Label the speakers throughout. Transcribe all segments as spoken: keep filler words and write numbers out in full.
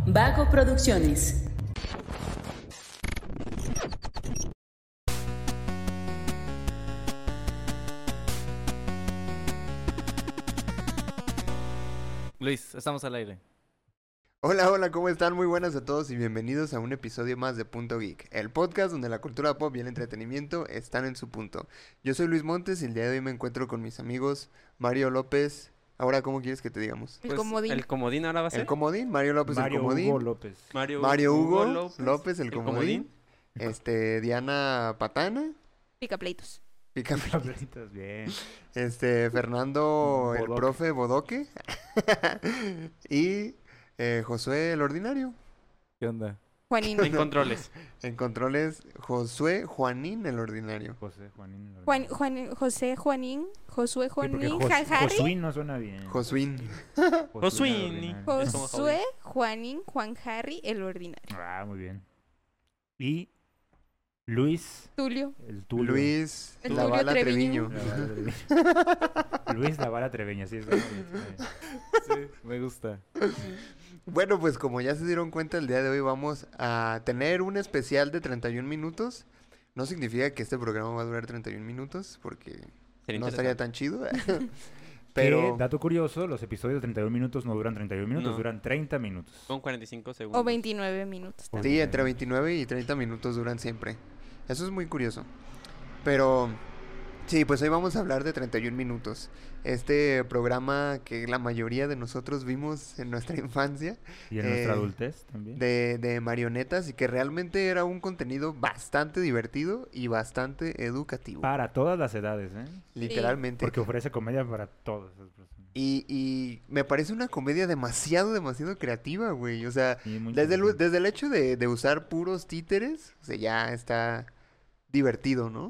Speaker 1: Vago Producciones.
Speaker 2: Luis, estamos al aire.
Speaker 3: Hola, hola, ¿cómo están? Muy buenas a todos y bienvenidos a un episodio más de Punto Geek, el podcast donde la cultura pop y el entretenimiento están en su punto. Yo soy Luis Montes y el día de hoy me encuentro con mis amigos Mario López. Ahora, ¿cómo quieres que te digamos?
Speaker 4: El
Speaker 5: Pues,
Speaker 4: comodín.
Speaker 5: ¿El comodín ahora va a ser?
Speaker 3: El comodín, Mario López
Speaker 2: Mario
Speaker 3: el comodín.
Speaker 2: Hugo López.
Speaker 5: Mario,
Speaker 3: Mario Hugo,
Speaker 5: López,
Speaker 3: López, el comodín. Este, Diana Patana.
Speaker 4: Picapleitos.
Speaker 3: Pica-
Speaker 2: Cabreritas, bien.
Speaker 3: Este, Fernando, el
Speaker 2: Bodoque.
Speaker 3: profe Bodoque. y eh, Josué, el ordinario.
Speaker 2: ¿Qué onda?
Speaker 4: Juanín.
Speaker 5: En controles.
Speaker 3: En controles, Josué Juanín, el ordinario.
Speaker 2: José, Juanín.
Speaker 4: Juan, Juan, José Juanín. Josué
Speaker 2: Sí, porque
Speaker 4: Juanín.
Speaker 2: Jos-
Speaker 4: Ja- Harry.
Speaker 2: Josuín no suena bien.
Speaker 3: Josuín.
Speaker 5: Josuín.
Speaker 2: ordinario.
Speaker 5: Jos- como
Speaker 4: Josué Juanín Juan Harry, el ordinario.
Speaker 2: Ah, muy bien. Y Luis,
Speaker 4: Tulio.
Speaker 2: el Tulio.
Speaker 3: Luis,
Speaker 4: El
Speaker 3: la
Speaker 4: Tulio
Speaker 3: bala
Speaker 4: Treviño.
Speaker 3: Treviño.
Speaker 2: La Vara Treviño. Luis la Vara Treveña, sí, está bien, está bien.
Speaker 3: Sí.
Speaker 2: Me gusta.
Speaker 3: Bueno, pues como ya se dieron cuenta, el día de hoy vamos a tener un especial de treinta y un minutos. No significa que este programa va a durar treinta y un minutos, porque
Speaker 5: Sería
Speaker 3: no estaría
Speaker 5: interesante.
Speaker 3: tan chido.
Speaker 2: Pero,
Speaker 3: Pero
Speaker 2: dato curioso, los episodios de treinta y un minutos no duran treinta y un minutos,
Speaker 5: No.
Speaker 2: duran treinta minutos.
Speaker 5: Con cuarenta y cinco segundos.
Speaker 4: O veintinueve minutos también.
Speaker 3: sí, entre veintinueve y treinta minutos duran siempre. Eso es muy curioso. Pero sí, pues hoy vamos a hablar de treinta y un minutos. Este programa que la mayoría de nosotros vimos en nuestra infancia.
Speaker 2: Y en nuestra
Speaker 3: Eh,
Speaker 2: adultez también.
Speaker 3: de, de marionetas y que realmente era un contenido bastante divertido y bastante educativo.
Speaker 2: Para todas las edades, ¿eh?
Speaker 3: Literalmente.
Speaker 2: Porque ofrece comedia para todas las personas.
Speaker 3: Y, y me parece una comedia demasiado, demasiado creativa, güey. O sea,
Speaker 2: Y muy
Speaker 3: desde el,
Speaker 2: interesante.
Speaker 3: desde el hecho de, de usar puros títeres, o sea, ya está divertido, ¿no?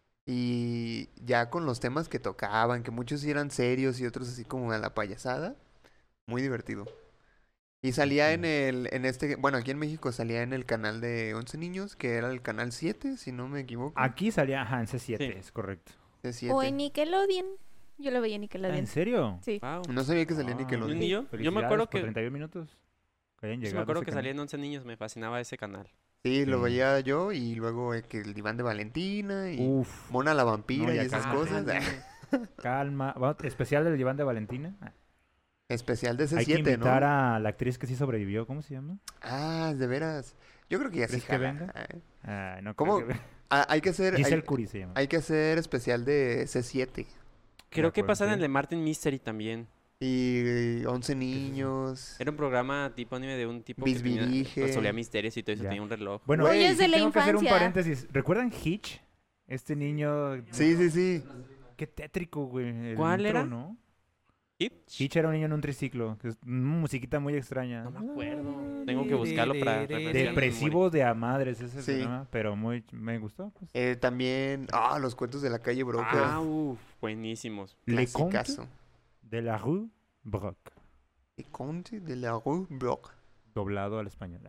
Speaker 3: Y ya con los temas que tocaban, que muchos sí eran serios y otros así como a la payasada, muy divertido. Y salía en el, en este, bueno, aquí en México salía en el canal de once niños, que era el canal siete, si no me equivoco.
Speaker 2: Aquí salía, ajá, en C siete,
Speaker 5: Sí.
Speaker 2: es correcto.
Speaker 3: De siete.
Speaker 4: O en Nickelodeon. Yo lo veía en
Speaker 2: Ah,
Speaker 4: Nickelodeon.
Speaker 2: ¿En serio?
Speaker 4: Sí.
Speaker 5: Wow.
Speaker 3: No sabía que salía
Speaker 2: Ah,
Speaker 3: Nickelodeon.
Speaker 5: Ni yo. Yo me
Speaker 2: Felicidades
Speaker 5: acuerdo
Speaker 2: por
Speaker 5: que-
Speaker 2: treinta y un minutos. Que hayan
Speaker 5: Sí, me
Speaker 2: llegado a
Speaker 5: acuerdo
Speaker 2: ese
Speaker 5: que
Speaker 2: canal.
Speaker 5: salía en once niños, me fascinaba ese canal.
Speaker 3: Sí, lo
Speaker 2: Sí.
Speaker 3: veía yo y luego eh, que el diván de Valentina y
Speaker 2: Uf,
Speaker 3: Mona la vampira
Speaker 2: No,
Speaker 3: y
Speaker 2: ya
Speaker 3: esas
Speaker 2: calma.
Speaker 3: cosas.
Speaker 2: calma. Vamos, especial del diván de Valentina. Ah,
Speaker 3: Especial de
Speaker 2: Hay que
Speaker 3: C siete,
Speaker 2: invitar
Speaker 3: ¿no?
Speaker 2: a la actriz que sí sobrevivió. ¿Cómo se llama?
Speaker 3: Ah, de veras. Yo creo que ya sí
Speaker 2: ¿Crees que
Speaker 3: jala.
Speaker 2: venga?
Speaker 3: Eh,
Speaker 2: Ah, no
Speaker 3: ¿Cómo?
Speaker 2: creo que-
Speaker 3: ah, hay que hacer...
Speaker 2: Giselle
Speaker 3: hay,
Speaker 2: Curry se llama.
Speaker 3: hay que hacer especial de C siete.
Speaker 5: Creo que
Speaker 2: acuerdo,
Speaker 5: pasaba
Speaker 2: sí.
Speaker 5: en el de Martin Mystery también.
Speaker 3: Y once niños.
Speaker 5: Era un programa tipo anime de un tipo que tenía,
Speaker 3: Bisbirige.
Speaker 5: resolvía misterios y todo eso,
Speaker 2: Ya.
Speaker 5: tenía un reloj.
Speaker 2: Bueno,
Speaker 3: Güey,
Speaker 4: Oye, es
Speaker 2: sí
Speaker 4: de la
Speaker 2: tengo que hacer un
Speaker 4: infancia.
Speaker 2: paréntesis. ¿Recuerdan Hitch? Este niño...
Speaker 3: Sí, sí, sí.
Speaker 2: Qué tétrico, güey. el
Speaker 5: ¿Cuál
Speaker 2: intro,
Speaker 5: era?
Speaker 2: ¿no?
Speaker 5: Hitch.
Speaker 2: Hitch era un niño en un triciclo. Que es una musiquita muy extraña.
Speaker 5: No me acuerdo. Tengo que buscarlo para refrescar mi
Speaker 2: Depresivo de a madres ese
Speaker 3: Sí.
Speaker 2: programa, pero muy me gustó. Pues.
Speaker 3: Eh, también... Ah, los cuentos de la calle Broca.
Speaker 5: Ah, uff, buenísimos.
Speaker 2: Le
Speaker 3: Clasicazo.
Speaker 2: Conte de la Rue Broc,
Speaker 3: Le Conte de la Rue Broca.
Speaker 2: doblado al español.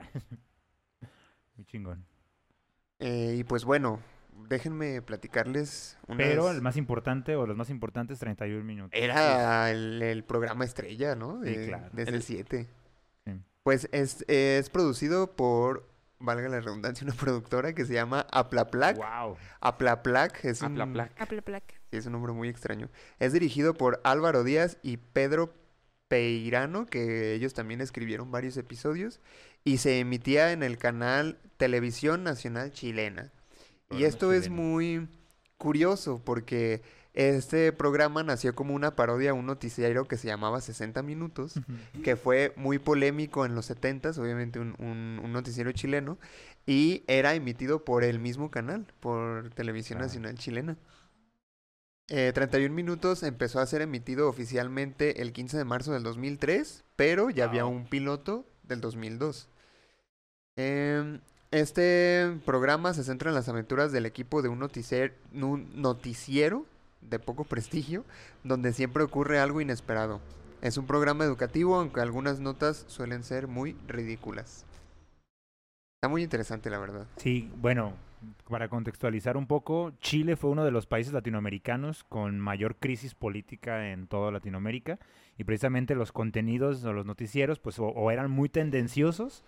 Speaker 2: Muy chingón.
Speaker 3: Eh, y pues bueno, déjenme platicarles unas...
Speaker 2: Pero el más importante o los más importantes treinta y un minutos.
Speaker 3: Era el, el programa estrella, ¿no?
Speaker 2: Sí,
Speaker 3: De,
Speaker 2: claro.
Speaker 3: de
Speaker 5: El-
Speaker 3: C siete.
Speaker 2: Sí.
Speaker 3: Pues es, es producido por, valga la redundancia, una productora que se llama Aplaplac.
Speaker 2: Wow.
Speaker 3: Aplaplac es un,
Speaker 5: Aplaplac.
Speaker 4: Apple Placa.
Speaker 3: sí, es un nombre muy extraño. Es dirigido por Álvaro Díaz y Pedro Peirano, que ellos también escribieron varios episodios. Y se emitía en el canal Televisión Nacional Chilena. Y
Speaker 2: Programa
Speaker 3: esto es
Speaker 2: chileno.
Speaker 3: muy curioso porque este programa nació como una parodia a un noticiero que se llamaba sesenta minutos, que fue muy polémico en los setentas, obviamente un, un- un noticiero chileno, y era emitido por el mismo canal, por Televisión
Speaker 2: Ah.
Speaker 3: Nacional Chilena. Eh, treinta y un minutos empezó a ser emitido oficialmente el quince de marzo del dos mil tres, pero ya había
Speaker 2: Wow.
Speaker 3: un piloto del dos mil dos. Em, este programa se centra en las aventuras del equipo de un noticiero, un noticiero de poco prestigio, donde siempre ocurre algo inesperado. Es un programa educativo, aunque algunas notas suelen ser muy ridículas. Está muy interesante, la verdad.
Speaker 2: Sí, bueno, para contextualizar un poco, Chile fue uno de los países latinoamericanos con mayor crisis política en toda Latinoamérica y precisamente los contenidos o los noticieros pues o, o eran muy tendenciosos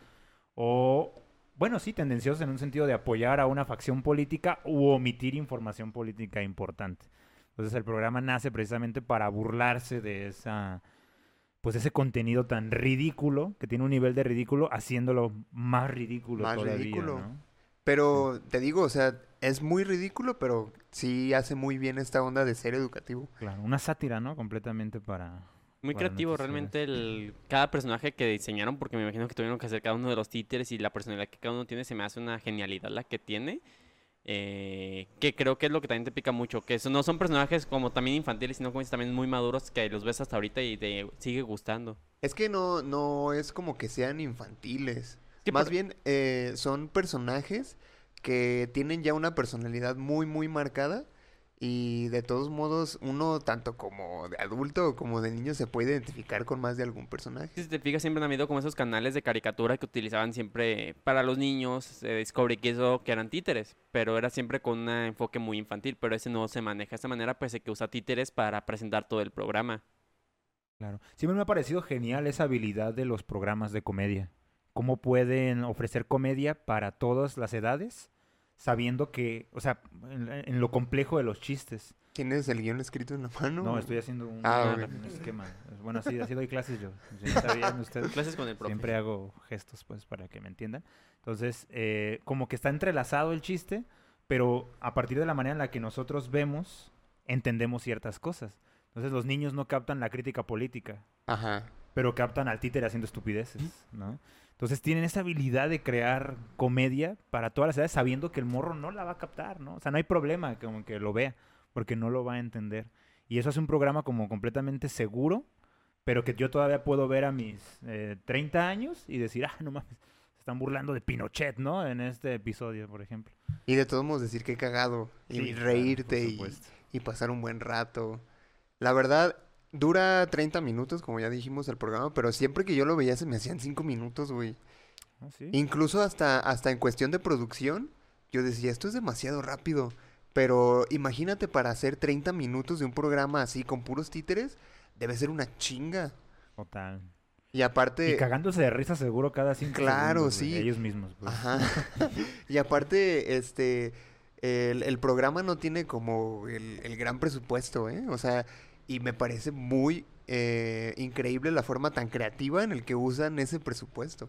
Speaker 2: o, bueno, sí, tendenciosos en un sentido de apoyar a una facción política u omitir información política importante. Entonces el programa nace precisamente para burlarse de esa, pues ese contenido tan ridículo, que tiene un nivel de ridículo, haciéndolo más ridículo
Speaker 3: Más
Speaker 2: todavía,
Speaker 3: ridículo.
Speaker 2: ¿no?
Speaker 3: Pero te digo, o sea, es muy ridículo, pero sí hace muy bien esta onda de ser educativo.
Speaker 2: Claro, una sátira, ¿no? Completamente para...
Speaker 5: Muy
Speaker 2: para
Speaker 5: creativo
Speaker 2: noticieros.
Speaker 5: realmente el, cada personaje que diseñaron, porque me imagino que tuvieron que hacer cada uno de los títeres y la personalidad que cada uno tiene, se me hace una genialidad la que tiene. Eh, que creo que es lo que también te pica mucho, que eso no son personajes como también infantiles, sino como dices, también muy maduros que los ves hasta ahorita y te sigue gustando.
Speaker 3: Es que no, no es como que sean infantiles.
Speaker 5: Sí,
Speaker 3: Más
Speaker 5: por-
Speaker 3: bien eh, son personajes que tienen ya una personalidad muy, muy marcada. Y de todos modos, uno, tanto como de adulto como de niño, se puede identificar con más de algún personaje.
Speaker 5: Si te fijas, siempre han habido como esos canales de caricatura que utilizaban siempre para los niños, eh, Discovery que eso, que eran títeres, pero era siempre con un enfoque muy infantil, pero ese no se maneja de esta manera, pues que usa títeres para presentar todo el programa.
Speaker 2: Claro. Siempre me ha parecido genial esa habilidad de los programas de comedia. Cómo pueden ofrecer comedia para todas las edades, sabiendo que, o sea, en, en lo complejo de los chistes.
Speaker 3: ¿Tienes el guión escrito en la mano?
Speaker 2: No, estoy haciendo un,
Speaker 3: Ah,
Speaker 2: un
Speaker 3: ok.
Speaker 2: esquema. Bueno, así, así doy clases yo. Si no sabían ustedes.
Speaker 5: Clases con el profe.
Speaker 2: Siempre hago gestos, pues, para que me entiendan. Entonces, eh, como que está entrelazado el chiste, pero a partir de la manera en la que nosotros vemos, entendemos ciertas cosas. Entonces, los niños no captan la crítica política,
Speaker 3: Ajá.
Speaker 2: pero captan al títere haciendo estupideces, ¿no? Entonces, tienen esa habilidad de crear comedia para todas las edades, sabiendo que el morro no la va a captar, ¿no? O sea, no hay problema como que lo vea, porque no lo va a entender. Y eso hace un programa como completamente seguro, pero que yo todavía puedo ver a mis eh, treinta años y decir, ah, no mames, se están burlando de Pinochet, ¿no? En este episodio, por ejemplo.
Speaker 3: Y de todos modos decir que cagado. Y
Speaker 2: Sí, claro,
Speaker 3: reírte
Speaker 2: por
Speaker 3: y,
Speaker 2: supuesto.
Speaker 3: y pasar un buen rato. La verdad, dura treinta minutos, como ya dijimos, el programa, pero siempre que yo lo veía se me hacían cinco minutos, güey.
Speaker 2: Ah, ¿sí?
Speaker 3: Incluso hasta, hasta en cuestión de producción, yo decía, esto es demasiado rápido. Pero imagínate para hacer treinta minutos de un programa así con puros títeres, debe ser una chinga.
Speaker 2: Total.
Speaker 3: Y aparte...
Speaker 2: Y cagándose de risa seguro cada cinco
Speaker 3: Claro,
Speaker 2: segundos, güey,
Speaker 3: sí.
Speaker 2: ellos mismos, pues.
Speaker 3: Ajá. Y aparte, este, el, el programa no tiene como el, el gran presupuesto, ¿eh? O sea, y me parece muy eh, increíble la forma tan creativa en el que usan ese presupuesto.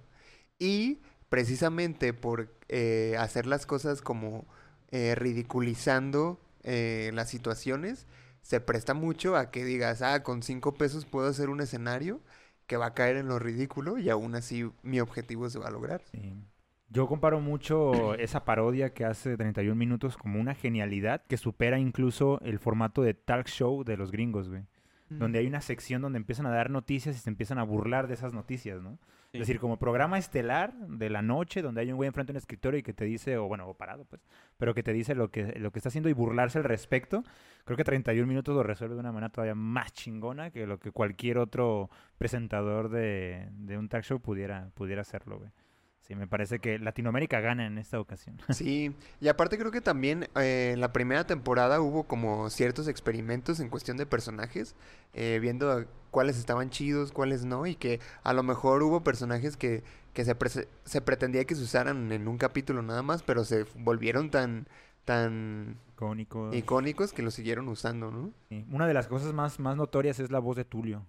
Speaker 3: Y precisamente por eh, hacer las cosas como eh, ridiculizando eh, las situaciones, se presta mucho a que digas, ah, con cinco pesos puedo hacer un escenario que va a caer en lo ridículo y aún así mi objetivo se va a lograr.
Speaker 2: Sí. Yo comparo mucho esa parodia que hace treinta y un minutos como una genialidad que supera incluso el formato de talk show de los gringos, güey. Donde hay una sección donde empiezan a dar noticias y se empiezan a burlar de esas noticias, ¿no?
Speaker 5: Sí.
Speaker 2: Es decir, como programa estelar de la noche, donde hay un güey enfrente de un escritorio y que te dice, o bueno, o parado, pues, pero que te dice lo que, lo que está haciendo y burlarse al respecto. Creo que treinta y un minutos lo resuelve de una manera todavía más chingona que lo que cualquier otro presentador de, de un talk show pudiera, pudiera hacerlo, güey. Sí, me parece que Latinoamérica gana en esta ocasión.
Speaker 3: Sí, y aparte creo que también eh, en la primera temporada hubo como ciertos experimentos en cuestión de personajes, eh, viendo a cuáles estaban chidos, cuáles no, y que a lo mejor hubo personajes que, que se, prese- se pretendía que se usaran en un capítulo nada más, pero se volvieron tan, tan
Speaker 2: Icónico.
Speaker 3: icónicos que lo siguieron usando, ¿no?
Speaker 2: Sí. Una de las cosas más, más notorias es la voz de Tulio.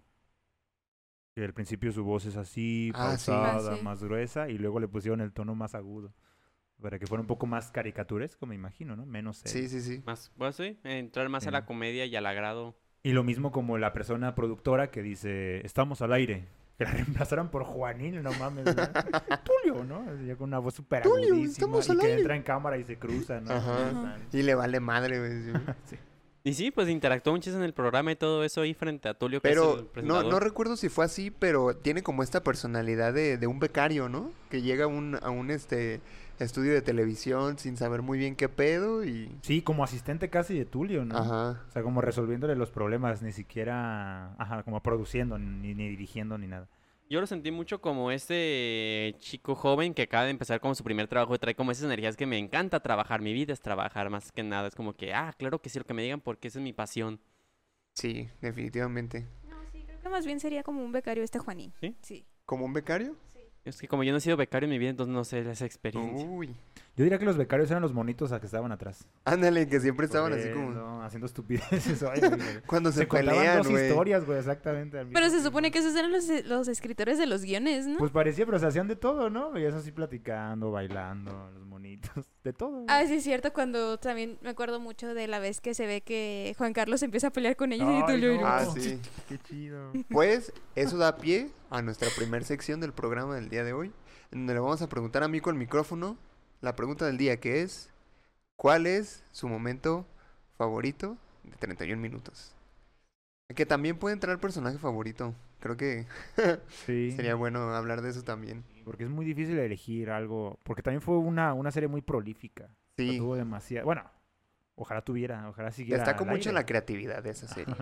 Speaker 2: Que al principio su voz es así,
Speaker 3: Ah, sí.
Speaker 2: pausada,
Speaker 4: Ah, sí.
Speaker 2: más gruesa, y luego le pusieron el tono más agudo. Para que fuera un poco más caricaturesco, me imagino, ¿no? Menos serio.
Speaker 3: Sí, sí, sí.
Speaker 5: Más, pues sí, entrar más
Speaker 2: Sí.
Speaker 5: a la comedia y al agrado.
Speaker 2: Y lo mismo como la persona productora que dice, estamos al aire. Que la reemplazaran por Juanín, no mames. ¿no? Tulio, ¿no? Así ya con una voz súper
Speaker 3: Tulio,
Speaker 2: agudísima.
Speaker 3: estamos
Speaker 2: Y
Speaker 3: al
Speaker 2: que
Speaker 3: aire.
Speaker 2: entra en cámara y se cruza, ¿no?
Speaker 3: Ajá.
Speaker 2: Ajá.
Speaker 3: Y le vale madre, güey.
Speaker 2: Sí.
Speaker 5: Y sí, pues interactuó muchísimo en el programa y todo eso ahí frente a Tulio, que es el
Speaker 3: Pero no,
Speaker 5: presentador.
Speaker 3: no recuerdo si fue así, pero tiene como esta personalidad de, de un becario, ¿no? Que llega a un, a un este estudio de televisión sin saber muy bien qué pedo y...
Speaker 2: Sí, como asistente casi de Tulio, ¿no?
Speaker 3: Ajá.
Speaker 2: O sea, como resolviéndole los problemas, ni siquiera, ajá, como produciendo, ni, ni dirigiendo, ni nada.
Speaker 5: Yo lo sentí mucho como ese chico joven que acaba de empezar como su primer trabajo y trae como esas energías que me encanta trabajar. Mi vida es trabajar más que nada. Es como que, ah, claro que sí, lo que me digan porque esa es mi pasión.
Speaker 3: Sí, definitivamente.
Speaker 4: No, sí, creo que más bien sería como un becario este Juanín.
Speaker 5: ¿Sí?
Speaker 4: Sí.
Speaker 3: ¿Como un becario?
Speaker 5: Es que como yo no he sido becario en mi vida, entonces no sé esa experiencia.
Speaker 3: Uy.
Speaker 2: Yo diría que los becarios eran los monitos a que estaban atrás.
Speaker 3: Ándale, que siempre estaban así como...
Speaker 2: Corriendo, haciendo estupideces. Ay, güey, güey.
Speaker 3: Cuando se,
Speaker 2: Se contaban
Speaker 3: pelean,
Speaker 2: dos
Speaker 3: güey.
Speaker 2: historias, güey, exactamente. al
Speaker 4: Pero
Speaker 2: mismo
Speaker 4: se
Speaker 2: tiempo.
Speaker 4: supone que esos eran los, los escritores de los guiones, ¿no?
Speaker 2: Pues parecía, pero se hacían de todo, ¿no? Veías así platicando, bailando, los monitos, de todo. güey.
Speaker 4: Ah, sí, es cierto, cuando también me acuerdo mucho de la vez que se ve que Juan Carlos empieza a pelear con ellos y
Speaker 2: Ay,
Speaker 4: Tulio y
Speaker 2: no.
Speaker 4: yo,
Speaker 3: Ah, sí.
Speaker 2: Qué chido.
Speaker 3: Pues eso da pie a nuestra primer sección del programa del día de hoy, en donde le vamos a preguntar a Mico el micrófono la pregunta del día, que es, ¿cuál es su momento favorito de treinta y un minutos? Que también puede entrar personaje favorito. Creo que
Speaker 2: Sí.
Speaker 3: sería bueno hablar de eso también.
Speaker 2: Porque es muy difícil elegir algo. Porque también fue una, una serie muy prolífica. O sea,
Speaker 3: Sí,
Speaker 2: tuvo demasiado. Bueno, ojalá tuviera, ojalá siguiera.
Speaker 3: destaco
Speaker 2: al
Speaker 3: mucho en la
Speaker 2: aire.
Speaker 3: creatividad de esa serie.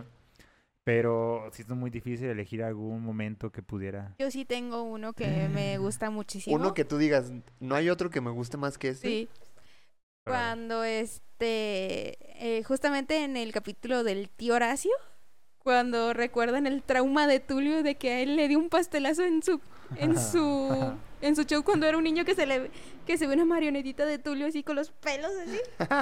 Speaker 2: Pero sí es muy difícil elegir algún momento que pudiera.
Speaker 4: yo sí tengo uno que me gusta muchísimo.
Speaker 3: Uno que tú digas, no hay otro que me guste más que este.
Speaker 4: Sí, cuando este, eh, justamente en el capítulo del tío Horacio, cuando recuerdan el trauma de Tulio de que a él le dio un pastelazo en su, en su, en su show cuando era un niño que se le, que se ve una marionetita de Tulio así con los pelos así.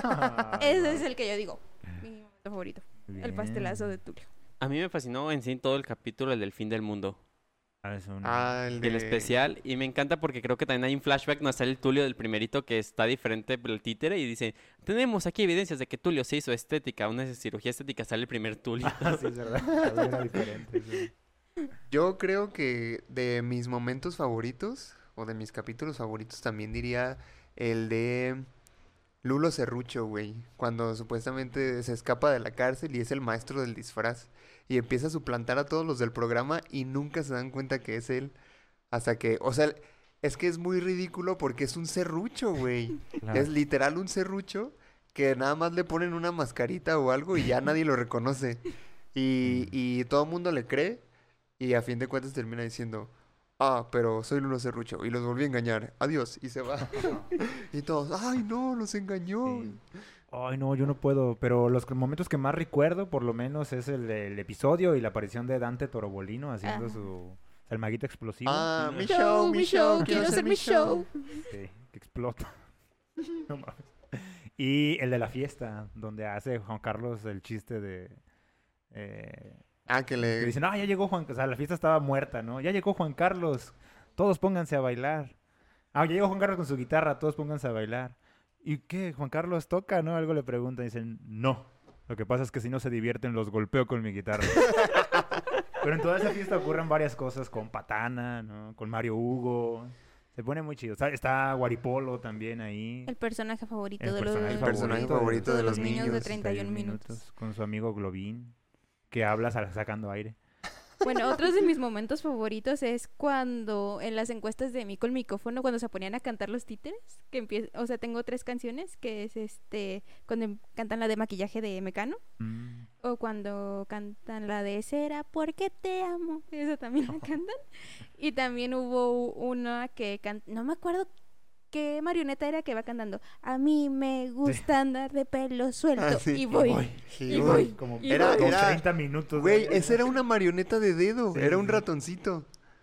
Speaker 4: Ese es el que yo digo, mi momento favorito, el pastelazo de Tulio.
Speaker 5: A mí me fascinó en sí todo el capítulo, el del fin del mundo.
Speaker 2: Ah, es un-
Speaker 3: Ah, el de...
Speaker 5: El especial. Y me encanta porque creo que también hay un flashback donde sale el Tulio del primerito que está diferente del títere y dice, tenemos aquí evidencias de que Tulio se hizo estética, una cirugía estética, sale el primer Tulio.
Speaker 2: Ah, sí, es verdad. También era diferente. Sí.
Speaker 3: Yo creo que de mis momentos favoritos, o de mis capítulos favoritos, también diría el de Lulo Serrucho, güey. Cuando supuestamente se escapa de la cárcel y es el maestro del disfraz. Y empieza a suplantar a todos los del programa y nunca se dan cuenta que es él. Hasta que, o sea, es que es muy ridículo porque es un serrucho, güey.
Speaker 2: Claro.
Speaker 3: Es literal un serrucho que nada más le ponen una mascarita o algo y ya nadie lo reconoce. Y, y todo el mundo le cree y a fin de cuentas termina diciendo, ah, pero soy Lulo Serrucho y los volví a engañar. Adiós. Y se va. Y todos, ay, no, los engañó.
Speaker 2: Sí. Ay, no, yo no puedo. Pero los que- momentos que más recuerdo, por lo menos, es el, el episodio y la aparición de Dante Torobolino haciendo
Speaker 4: Ajá.
Speaker 2: su... El maguito explosivo.
Speaker 3: Ah, mi
Speaker 4: Show,
Speaker 3: show, mi show,
Speaker 4: quiero hacer mi show.
Speaker 2: Sí, que explota. No mames. Y el de la fiesta, donde hace Juan Carlos el chiste de... eh,
Speaker 3: Ah, que
Speaker 2: que
Speaker 3: le...
Speaker 2: dicen, ah, ya llegó Juan... O sea, la fiesta estaba muerta, ¿no? Ya llegó Juan Carlos. Todos pónganse a bailar. Ah, ya llegó Juan Carlos con su guitarra. Todos pónganse a bailar. ¿Y qué? ¿Juan Carlos toca, no? Algo le preguntan. Dicen, no. Lo que pasa es que si no se divierten, los golpeo con mi guitarra. Pero en toda esa fiesta ocurren varias cosas con Patana, ¿no? Con Mario Hugo. Se pone muy chido. Está, está Guaripolo también ahí.
Speaker 4: El personaje favorito
Speaker 2: El
Speaker 4: de
Speaker 2: personaje
Speaker 4: los,
Speaker 3: El personaje favorito de los niños.
Speaker 4: de treinta y un minutos.
Speaker 2: Con su amigo Globín. Que habla sa- sacando aire.
Speaker 4: Bueno, otros de mis momentos favoritos es cuando en las encuestas de Mico el micrófono, cuando se ponían a cantar los títeres, que empie- o sea, tengo tres canciones, que es este, cuando em- cantan la de maquillaje de Mecano,
Speaker 2: Mm.
Speaker 4: o cuando cantan la de Será porque te amo, esa también la cantan, y también hubo una que can- no me acuerdo qué marioneta era que va cantando, a mí me gusta andar de pelo suelto,
Speaker 3: Ah, sí.
Speaker 4: y voy.
Speaker 2: Voy.
Speaker 3: Sí,
Speaker 4: Y
Speaker 3: güey.
Speaker 4: voy.
Speaker 2: Como
Speaker 4: Y
Speaker 3: Era-
Speaker 2: como
Speaker 3: era-
Speaker 2: treinta minutos.
Speaker 3: Güey,
Speaker 2: de-
Speaker 3: esa era una marioneta de dedo.
Speaker 2: Sí,
Speaker 3: Era un
Speaker 2: sí.
Speaker 3: ratoncito.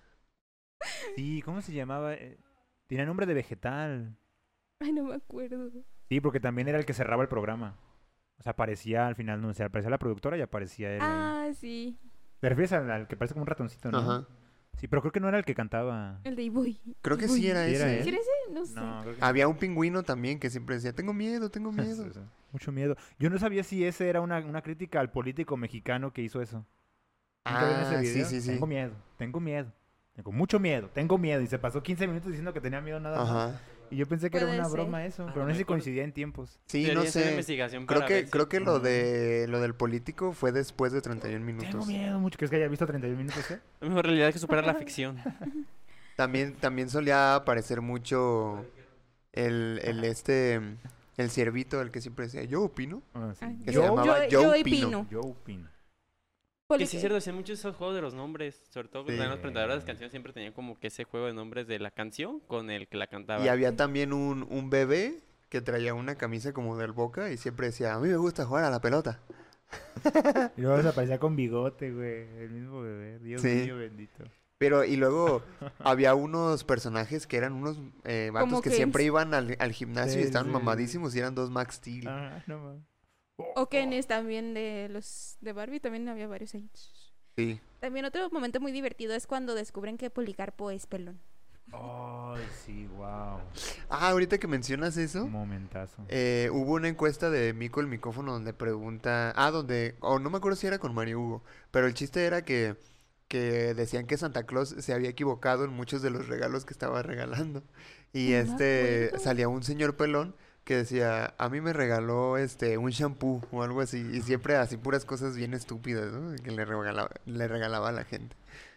Speaker 2: Sí, ¿cómo se llamaba? Eh, Tenía nombre de vegetal.
Speaker 4: Ay, no me acuerdo.
Speaker 2: Sí, porque también era el que cerraba el programa. O sea, aparecía al final, no sé, aparecía la productora y aparecía él. ahí.
Speaker 4: Ah, sí,
Speaker 2: ¿Te refieres al, al que parece como un ratoncito, no?
Speaker 3: Ajá.
Speaker 2: Sí, pero creo que no era el que cantaba.
Speaker 4: el de y voy.
Speaker 3: Creo
Speaker 4: y
Speaker 3: que
Speaker 4: voy.
Speaker 3: sí era
Speaker 2: ¿Sí era
Speaker 3: ese.
Speaker 2: él?
Speaker 4: ¿Sí era ese? No sé.
Speaker 2: No, creo que
Speaker 3: Había un pingüino también que siempre decía, tengo miedo, tengo miedo.
Speaker 2: Sí, sí. Mucho miedo. Yo no sabía si ese era una, una crítica al político mexicano que hizo eso. ¿Nunca vieron ese
Speaker 3: Ah, sí,
Speaker 2: video?
Speaker 3: sí, sí.
Speaker 2: Tengo miedo, tengo miedo. Tengo mucho miedo, tengo miedo. Y se pasó quince minutos diciendo que tenía miedo nada más.
Speaker 3: Ajá.
Speaker 2: Y yo pensé que era
Speaker 4: Puede
Speaker 2: una
Speaker 4: ser.
Speaker 2: broma eso,
Speaker 5: A
Speaker 2: pero
Speaker 5: lo
Speaker 2: no sé si
Speaker 5: mejor.
Speaker 2: coincidía en tiempos.
Speaker 3: Sí,
Speaker 5: Debería
Speaker 3: no
Speaker 5: hacer
Speaker 3: sé.
Speaker 5: investigación
Speaker 3: Creo
Speaker 5: para
Speaker 3: que,
Speaker 5: ver si-
Speaker 3: creo que lo
Speaker 2: Ujú.
Speaker 3: de lo del político fue después de treinta y un
Speaker 2: Tengo
Speaker 3: minutos.
Speaker 2: miedo mucho. ¿Crees que haya visto treinta y un minutos? ¿Eh?
Speaker 5: La mejor realidad que superar la ficción.
Speaker 3: También, también solía aparecer mucho el, el este el ciervito, el que siempre decía, yo opino.
Speaker 2: Ah, sí.
Speaker 4: Ah,
Speaker 3: Que se
Speaker 2: Yo,
Speaker 3: llamaba
Speaker 4: yo,
Speaker 3: Joe
Speaker 4: yo
Speaker 3: Pino.
Speaker 4: Pino.
Speaker 2: Joe Pino.
Speaker 5: Que sí, cierto, hacían muchos esos juegos de los nombres. Sobre todo
Speaker 3: Sí.
Speaker 5: con los presentadores de canciones siempre tenían como que ese juego de nombres de la canción con el que la cantaba.
Speaker 3: Y había también un, un bebé que traía una camisa como del Boca y siempre decía, a mí me gusta jugar a la pelota.
Speaker 2: Y luego se aparecía con bigote, güey. El mismo bebé. Dios
Speaker 3: Sí.
Speaker 2: mío, bendito.
Speaker 3: Pero, y luego había unos personajes que eran unos eh, vatos
Speaker 4: Como
Speaker 3: que
Speaker 4: Kens.
Speaker 3: siempre iban al, al gimnasio
Speaker 2: Sí,
Speaker 3: y estaban
Speaker 2: sí,
Speaker 3: mamadísimos y eran dos Max Steel.
Speaker 2: Ah, no mames.
Speaker 4: O Kenes también de los de Barbie, también había varios ahí.
Speaker 3: Sí.
Speaker 4: También otro momento muy divertido es cuando descubren que Policarpo es pelón.
Speaker 2: Ay, sí, wow.
Speaker 3: Ah, ahorita que mencionas eso,
Speaker 2: Un momentazo.
Speaker 3: eh, hubo una encuesta de Mico el Micófono donde pregunta, ah, donde, o no me acuerdo si era con Mario Hugo, pero el chiste era que, que decían que Santa Claus se había equivocado en muchos de los regalos que estaba regalando. Y
Speaker 4: No me
Speaker 3: este,
Speaker 4: acuerdo.
Speaker 3: salía un señor pelón que decía, a mí me regaló este un shampoo o algo así, y siempre así puras cosas bien estúpidas, ¿no? Que le regalaba, le regalaba a la gente.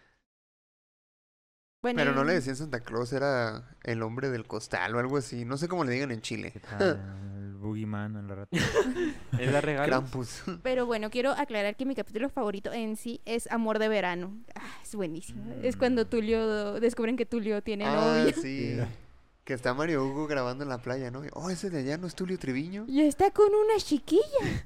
Speaker 4: Bueno,
Speaker 3: Pero no le
Speaker 4: y-
Speaker 3: decían Santa Claus, era el hombre del costal o algo así, no sé cómo le digan en Chile.
Speaker 2: ¿Qué tal? El Boogeyman, el rato.
Speaker 5: ¿Es la regalo?
Speaker 3: Krampus.
Speaker 4: Pero bueno, quiero aclarar que mi capítulo favorito en sí es Amor de Verano. Ah, es buenísimo. Es cuando Tulio descubren que Tulio tiene
Speaker 3: Ah,
Speaker 4: novia.
Speaker 3: sí. Que está Mario Hugo grabando en la playa, ¿no? Oh, ese de allá no es Tulio Triviño.
Speaker 4: Y está con una chiquilla.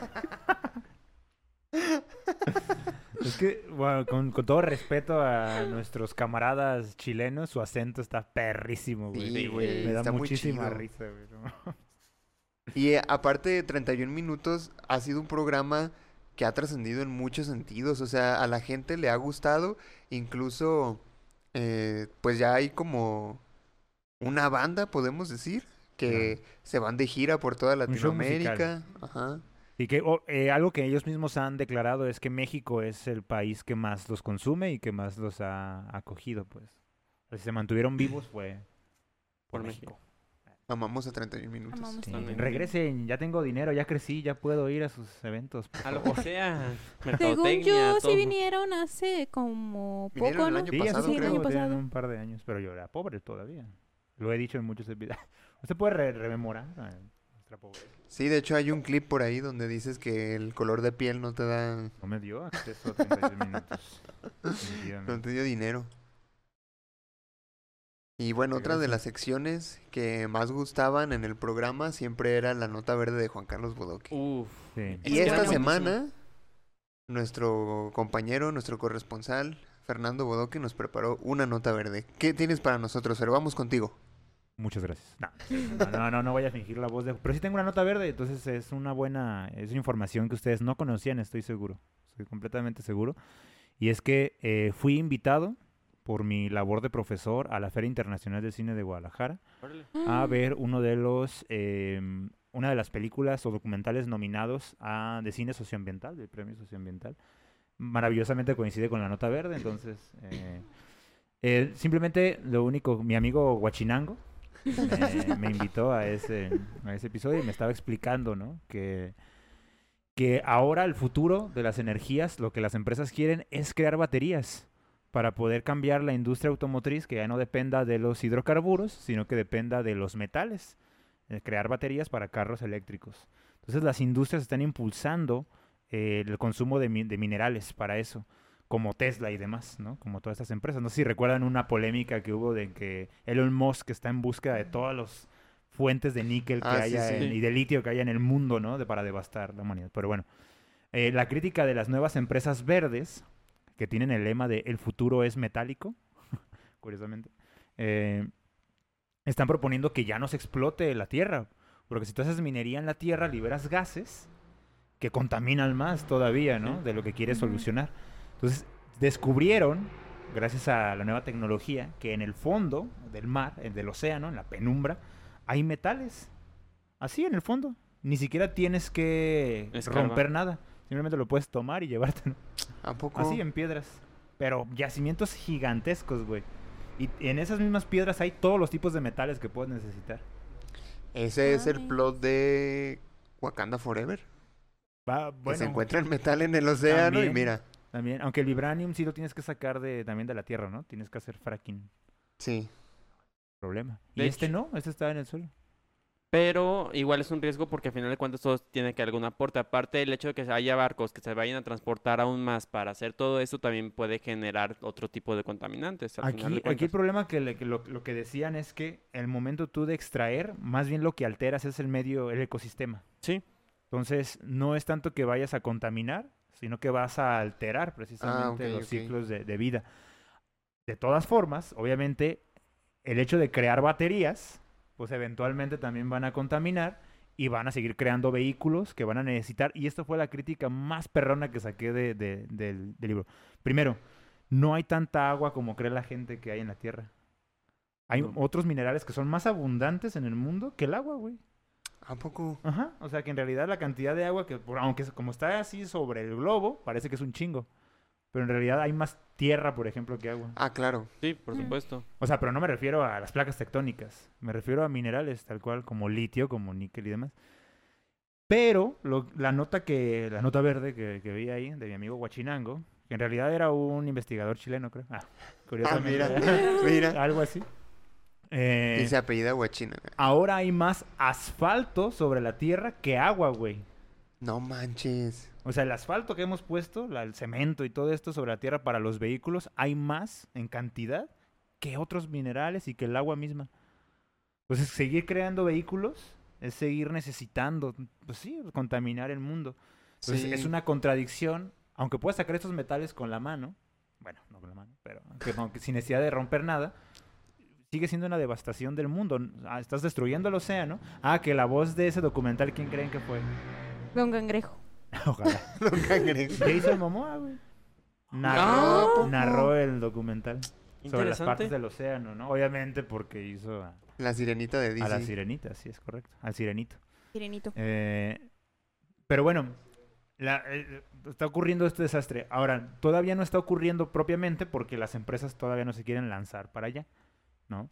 Speaker 2: Es que, bueno, con, con todo respeto a nuestros camaradas chilenos, su acento está perrísimo, güey.
Speaker 3: Sí, güey.
Speaker 2: Me da
Speaker 3: está muy
Speaker 2: muchísima
Speaker 3: chido.
Speaker 2: risa, güey. ¿no?
Speaker 3: Y eh, aparte de treinta y un minutos, ha sido un programa que ha trascendido en muchos sentidos. O sea, a la gente le ha gustado. Incluso, eh, pues ya hay como una banda, podemos decir, que se van de gira por toda
Speaker 2: Un show
Speaker 3: Latinoamérica. Ajá.
Speaker 2: Y que oh, eh, algo que ellos mismos han declarado es que México es el país que más los consume y que más los ha acogido, pues. O sea, si se mantuvieron vivos fue
Speaker 5: Por
Speaker 2: por
Speaker 5: México.
Speaker 2: México.
Speaker 3: Amamos a treinta y un minutos.
Speaker 4: Amamos
Speaker 2: Sí,
Speaker 5: Totalmente.
Speaker 2: regresen, ya tengo dinero, ya crecí, ya puedo ir a sus eventos. por
Speaker 5: A lo
Speaker 2: favor.
Speaker 5: que sea.
Speaker 4: Según
Speaker 5: Mercadotecnia,
Speaker 4: yo, sí
Speaker 5: todo.
Speaker 4: vinieron hace como
Speaker 3: Vinieron
Speaker 4: poco,
Speaker 3: el
Speaker 4: ¿no?
Speaker 3: año
Speaker 2: Sí,
Speaker 3: pasado,
Speaker 2: así
Speaker 4: Sí, el
Speaker 3: creo.
Speaker 4: año
Speaker 2: tienen
Speaker 4: pasado.
Speaker 2: un par de años, pero yo era pobre todavía. Lo he dicho en muchos episodios. Usted puede re- rememorar eh, nuestra pobreza.
Speaker 3: Sí, de hecho hay un clip por ahí donde dices que el color de piel no te da,
Speaker 2: No me dio acceso a treinta y seis minutos.
Speaker 3: no
Speaker 2: definitivamente.
Speaker 3: te dio dinero. Y bueno, otra de
Speaker 2: Regresen.
Speaker 3: las secciones que más gustaban en el programa siempre era la nota verde de Juan Carlos Bodoque.
Speaker 5: Uf.
Speaker 2: Sí.
Speaker 3: Y
Speaker 5: Es
Speaker 3: esta
Speaker 5: buenísimo.
Speaker 3: semana, nuestro compañero, nuestro corresponsal, Fernando Bodoque, nos preparó una nota verde. ¿Qué tienes para nosotros, Fer? Vamos contigo.
Speaker 2: Muchas gracias. No, no, no, no, no voy a fingir la voz de... Pero sí tengo una nota verde, entonces es una buena... Es información que ustedes no conocían, estoy seguro. Estoy completamente seguro. Y es que eh, fui invitado por mi labor de profesor a la Feria Internacional del Cine de Guadalajara
Speaker 5: Órale.
Speaker 2: a ver uno de los... eh, una de las películas o documentales nominados a, de cine socioambiental, del premio socioambiental. Maravillosamente coincide con la nota verde, entonces... eh, eh, simplemente lo único, mi amigo Guachinango me, me invitó a ese, a ese episodio y me estaba explicando, ¿no? Que, que ahora el futuro de las energías, lo que las empresas quieren es crear baterías para poder cambiar la industria automotriz, que ya no dependa de los hidrocarburos, sino que dependa de los metales. eh, crear baterías para carros eléctricos. Entonces las industrias están impulsando eh, el consumo de, mi- de minerales para eso, como Tesla y demás, ¿no? Como todas estas empresas. No sé si recuerdan una polémica que hubo de que Elon Musk está en búsqueda de todas las fuentes de níquel que
Speaker 3: Ah, sí,
Speaker 2: haya
Speaker 3: sí.
Speaker 2: en- y de litio que haya en el mundo, ¿no? De, para devastar la humanidad. Pero bueno, eh, la crítica de las nuevas empresas verdes, que tienen el lema de el futuro es metálico, curiosamente, eh, están proponiendo que ya no se explote la tierra. Porque si tú haces minería en la tierra, liberas gases que contaminan más todavía, ¿no?
Speaker 5: Sí.
Speaker 2: De lo que quieres
Speaker 4: Ujú.
Speaker 2: solucionar. Entonces, descubrieron, gracias a la nueva tecnología, que en el fondo del mar, en- del océano, en la penumbra, hay metales. Así, en el fondo. Ni siquiera tienes que
Speaker 5: Escarbar.
Speaker 2: romper nada. Simplemente lo puedes tomar y llevártelo.
Speaker 3: ¿A poco?
Speaker 2: Así, en piedras. Pero yacimientos gigantescos, güey. Y en esas mismas piedras hay todos los tipos de metales que puedes necesitar.
Speaker 3: Ese es el
Speaker 4: Ay.
Speaker 3: plot de Wakanda Forever.
Speaker 2: Va,
Speaker 3: Que
Speaker 2: bueno,
Speaker 3: se encuentra el metal en el océano y
Speaker 2: También.
Speaker 3: mira.
Speaker 2: también, aunque el vibranium sí lo tienes que sacar de, también de la tierra, ¿no? Tienes que hacer fracking.
Speaker 3: Sí.
Speaker 2: Problema.
Speaker 5: De
Speaker 2: y este
Speaker 5: hecho-
Speaker 2: no, este está en el suelo.
Speaker 5: Pero igual es un riesgo porque al final de cuentas todo tiene que haber algún aporte. Aparte, el hecho de que haya barcos que se vayan a transportar aún más para hacer todo eso también puede generar otro tipo de contaminantes. Al final de
Speaker 2: Aquí, aquí el
Speaker 5: cuentas.
Speaker 2: problema que, le- que lo, lo que decían es que el momento tú de extraer, más bien lo que alteras es el medio, el ecosistema.
Speaker 5: Sí.
Speaker 2: Entonces, no es tanto que vayas a contaminar, sino que vas a alterar precisamente
Speaker 3: ok,
Speaker 2: los
Speaker 3: ok.
Speaker 2: ciclos de, de vida. De todas formas, obviamente, el hecho de crear baterías, pues eventualmente también van a contaminar y van a seguir creando vehículos que van a necesitar. Y esto fue la crítica más perrona que saqué de- de- del, del libro. Primero, no hay tanta agua como cree la gente que hay en la Tierra. Hay
Speaker 5: No.
Speaker 2: otros minerales que son más abundantes en el mundo que el agua, güey.
Speaker 3: ¿A poco?
Speaker 2: Ajá, o sea que en realidad la cantidad de agua que, por- aunque es- como está así sobre el globo, parece que es un chingo. Pero en realidad hay más tierra, por ejemplo, que agua.
Speaker 3: Ah, claro.
Speaker 5: Sí, por
Speaker 4: Mm.
Speaker 5: supuesto.
Speaker 2: O sea, pero no me refiero a las placas tectónicas. Me refiero a minerales, tal cual, como litio, como níquel y demás. Pero lo- la nota que, la nota verde que, que vi ahí, de mi amigo Huachinango, que en realidad era un investigador chileno, creo. Ah,
Speaker 3: Ah,
Speaker 2: curiosamente.
Speaker 3: mira, mira.
Speaker 2: Algo así. Eh,
Speaker 3: Y se apellida Huachina.
Speaker 2: ahora hay más asfalto sobre la tierra que agua, güey.
Speaker 3: No manches.
Speaker 2: O sea, el asfalto que hemos puesto, la- el cemento y todo esto sobre la tierra para los vehículos, hay más en cantidad que otros minerales y que el agua misma. Entonces, seguir creando vehículos es seguir necesitando, pues sí, contaminar el mundo. Entonces,
Speaker 3: Sí.
Speaker 2: es una contradicción, aunque puedas sacar estos metales con la mano, bueno, no con la mano, pero aunque, aunque sin necesidad de romper nada, sigue siendo una devastación del mundo. Ah, estás destruyendo el océano. Ah, que la voz de ese documental, ¿quién creen que fue?
Speaker 4: Don Cangrejo.
Speaker 2: Ojalá.
Speaker 3: Don Cangrejo.
Speaker 2: Jason Momoa, güey. Narró,
Speaker 5: Ah, ¿a poco?
Speaker 2: narró el documental sobre las
Speaker 5: Interesante.
Speaker 2: partes del océano, ¿no? Obviamente porque hizo a,
Speaker 3: La sirenita de
Speaker 2: a la
Speaker 3: Disney.
Speaker 2: sirenita, sí es correcto, al sirenito.
Speaker 4: Sirenito.
Speaker 2: Eh, pero bueno, la- eh, está ocurriendo este desastre. Ahora, todavía no está ocurriendo propiamente porque las empresas todavía no se quieren lanzar para allá, ¿no?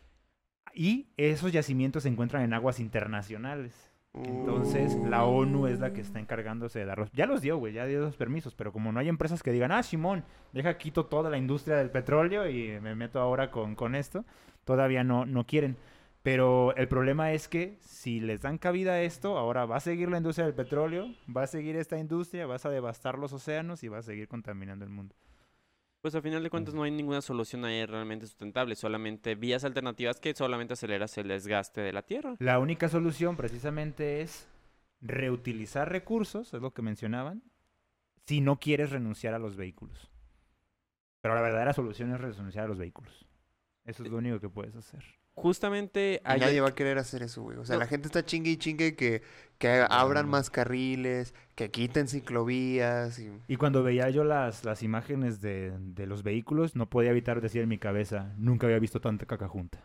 Speaker 2: Y esos yacimientos se encuentran en aguas internacionales. Entonces, la ONU es la que está encargándose de darlos. Ya los dio, güey, ya dio los permisos, pero como no hay empresas que digan, ah, Simón, deja quito toda la industria del petróleo y me meto ahora con, con esto, todavía no, no quieren. Pero el problema es que si les dan cabida a esto, ahora va a seguir la industria del petróleo, va a seguir esta industria, vas a devastar los océanos y va a seguir contaminando el mundo.
Speaker 5: Pues al final de cuentas no hay ninguna solución ahí realmente sustentable, solamente vías alternativas que solamente aceleras el desgaste de la tierra.
Speaker 2: La única solución precisamente es reutilizar recursos, es lo que mencionaban, si no quieres renunciar a los vehículos. Pero la verdadera solución es renunciar a los vehículos. Eso es lo único que puedes hacer.
Speaker 5: Justamente
Speaker 3: Y
Speaker 5: ayer-
Speaker 3: nadie va a querer hacer eso, güey. O sea,
Speaker 5: No.
Speaker 3: la gente está chingue y chingue que, que abran más carriles, que quiten ciclovías. Y...
Speaker 2: Y cuando veía yo las, las imágenes de, de los vehículos, no podía evitar decir en mi cabeza, nunca había visto tanta caca junta.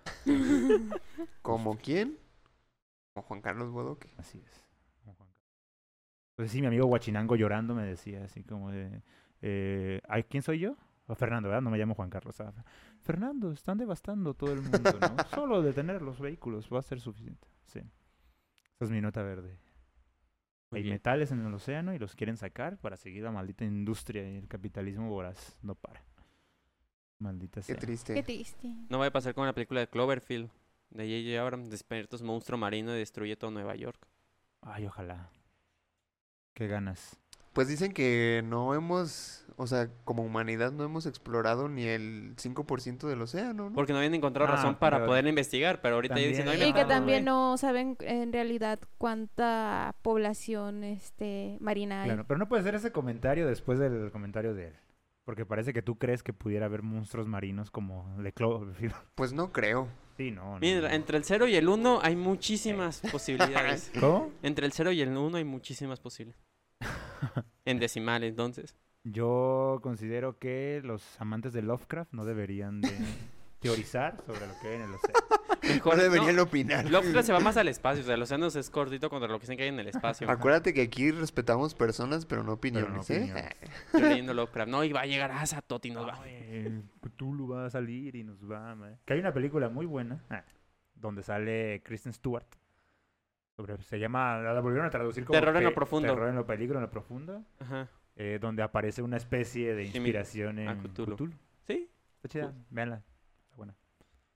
Speaker 3: ¿Como quién? Como Juan Carlos Bodoque.
Speaker 2: Así es. como Juan Carlos. Entonces sí, mi amigo Huachinango llorando me decía así como de, eh, "Ay, ¿quién soy yo? O Fernando, ¿verdad? No me llamo Juan Carlos. ah, Fernando, están devastando todo el mundo, ¿no? Solo detener los vehículos va a ser suficiente. Sí. Esa es mi nota verde.
Speaker 5: Muy
Speaker 2: Hay
Speaker 5: bien.
Speaker 2: metales en el océano y los quieren sacar para seguir la maldita industria y el capitalismo voraz no para. Maldita
Speaker 3: Qué
Speaker 2: sea.
Speaker 3: triste.
Speaker 4: Qué triste.
Speaker 5: no va a pasar con la película de Cloverfield de J J Abrams, despierta un monstruo marino y destruye todo Nueva York.
Speaker 2: Ay, ojalá. Qué ganas.
Speaker 3: Pues dicen que no hemos, o sea, como humanidad no hemos explorado ni el cinco por ciento del océano, ¿no?
Speaker 5: Porque no habían encontrado
Speaker 2: Ah,
Speaker 5: razón para
Speaker 2: pero
Speaker 5: poder investigar, pero ahorita ya dicen, no hay
Speaker 2: también-
Speaker 4: Y que
Speaker 5: metales,
Speaker 4: también
Speaker 5: güey".
Speaker 4: no saben en realidad cuánta población este marina hay.
Speaker 2: Claro, pero no puede ser ese comentario después del comentario de él. Porque parece que tú crees que pudiera haber monstruos marinos como de Cloverfield.
Speaker 3: Pues no creo.
Speaker 2: Sí, no, no.
Speaker 5: Mira,
Speaker 2: no.
Speaker 5: entre el cero y el uno hay muchísimas posibilidades.
Speaker 2: ¿Cómo?
Speaker 5: Entre el cero y el uno hay muchísimas posibilidades. En decimal, entonces.
Speaker 2: Yo considero que los amantes de Lovecraft no deberían de teorizar sobre lo que hay en el océano.
Speaker 5: Mejor,
Speaker 3: No deberían
Speaker 5: no,
Speaker 3: opinar.
Speaker 5: Lovecraft se va más al espacio, o sea, el océano es cortito contra lo que dicen que hay en el espacio.
Speaker 3: Acuérdate que aquí respetamos personas, pero no opiniones,
Speaker 2: Pero no
Speaker 3: ¿eh?
Speaker 2: opiniones.
Speaker 5: Yo leyendo Lovecraft, no, y va a llegar a Azatoth y nos va.
Speaker 2: Ay, Cthulhu va a salir y nos va... ma- Que hay una película muy buena ah, donde sale Kristen Stewart. Sobre, se llama... La volvieron a traducir como...
Speaker 5: Terror en lo
Speaker 2: pe-
Speaker 5: profundo.
Speaker 2: Terror en lo peligro en lo profundo.
Speaker 5: Ajá.
Speaker 2: eh, donde aparece una especie de
Speaker 5: Simi-
Speaker 2: inspiración en
Speaker 5: a Cthulhu.
Speaker 2: Cthulhu.
Speaker 5: Sí,
Speaker 2: Está chida, véanla. Está buena.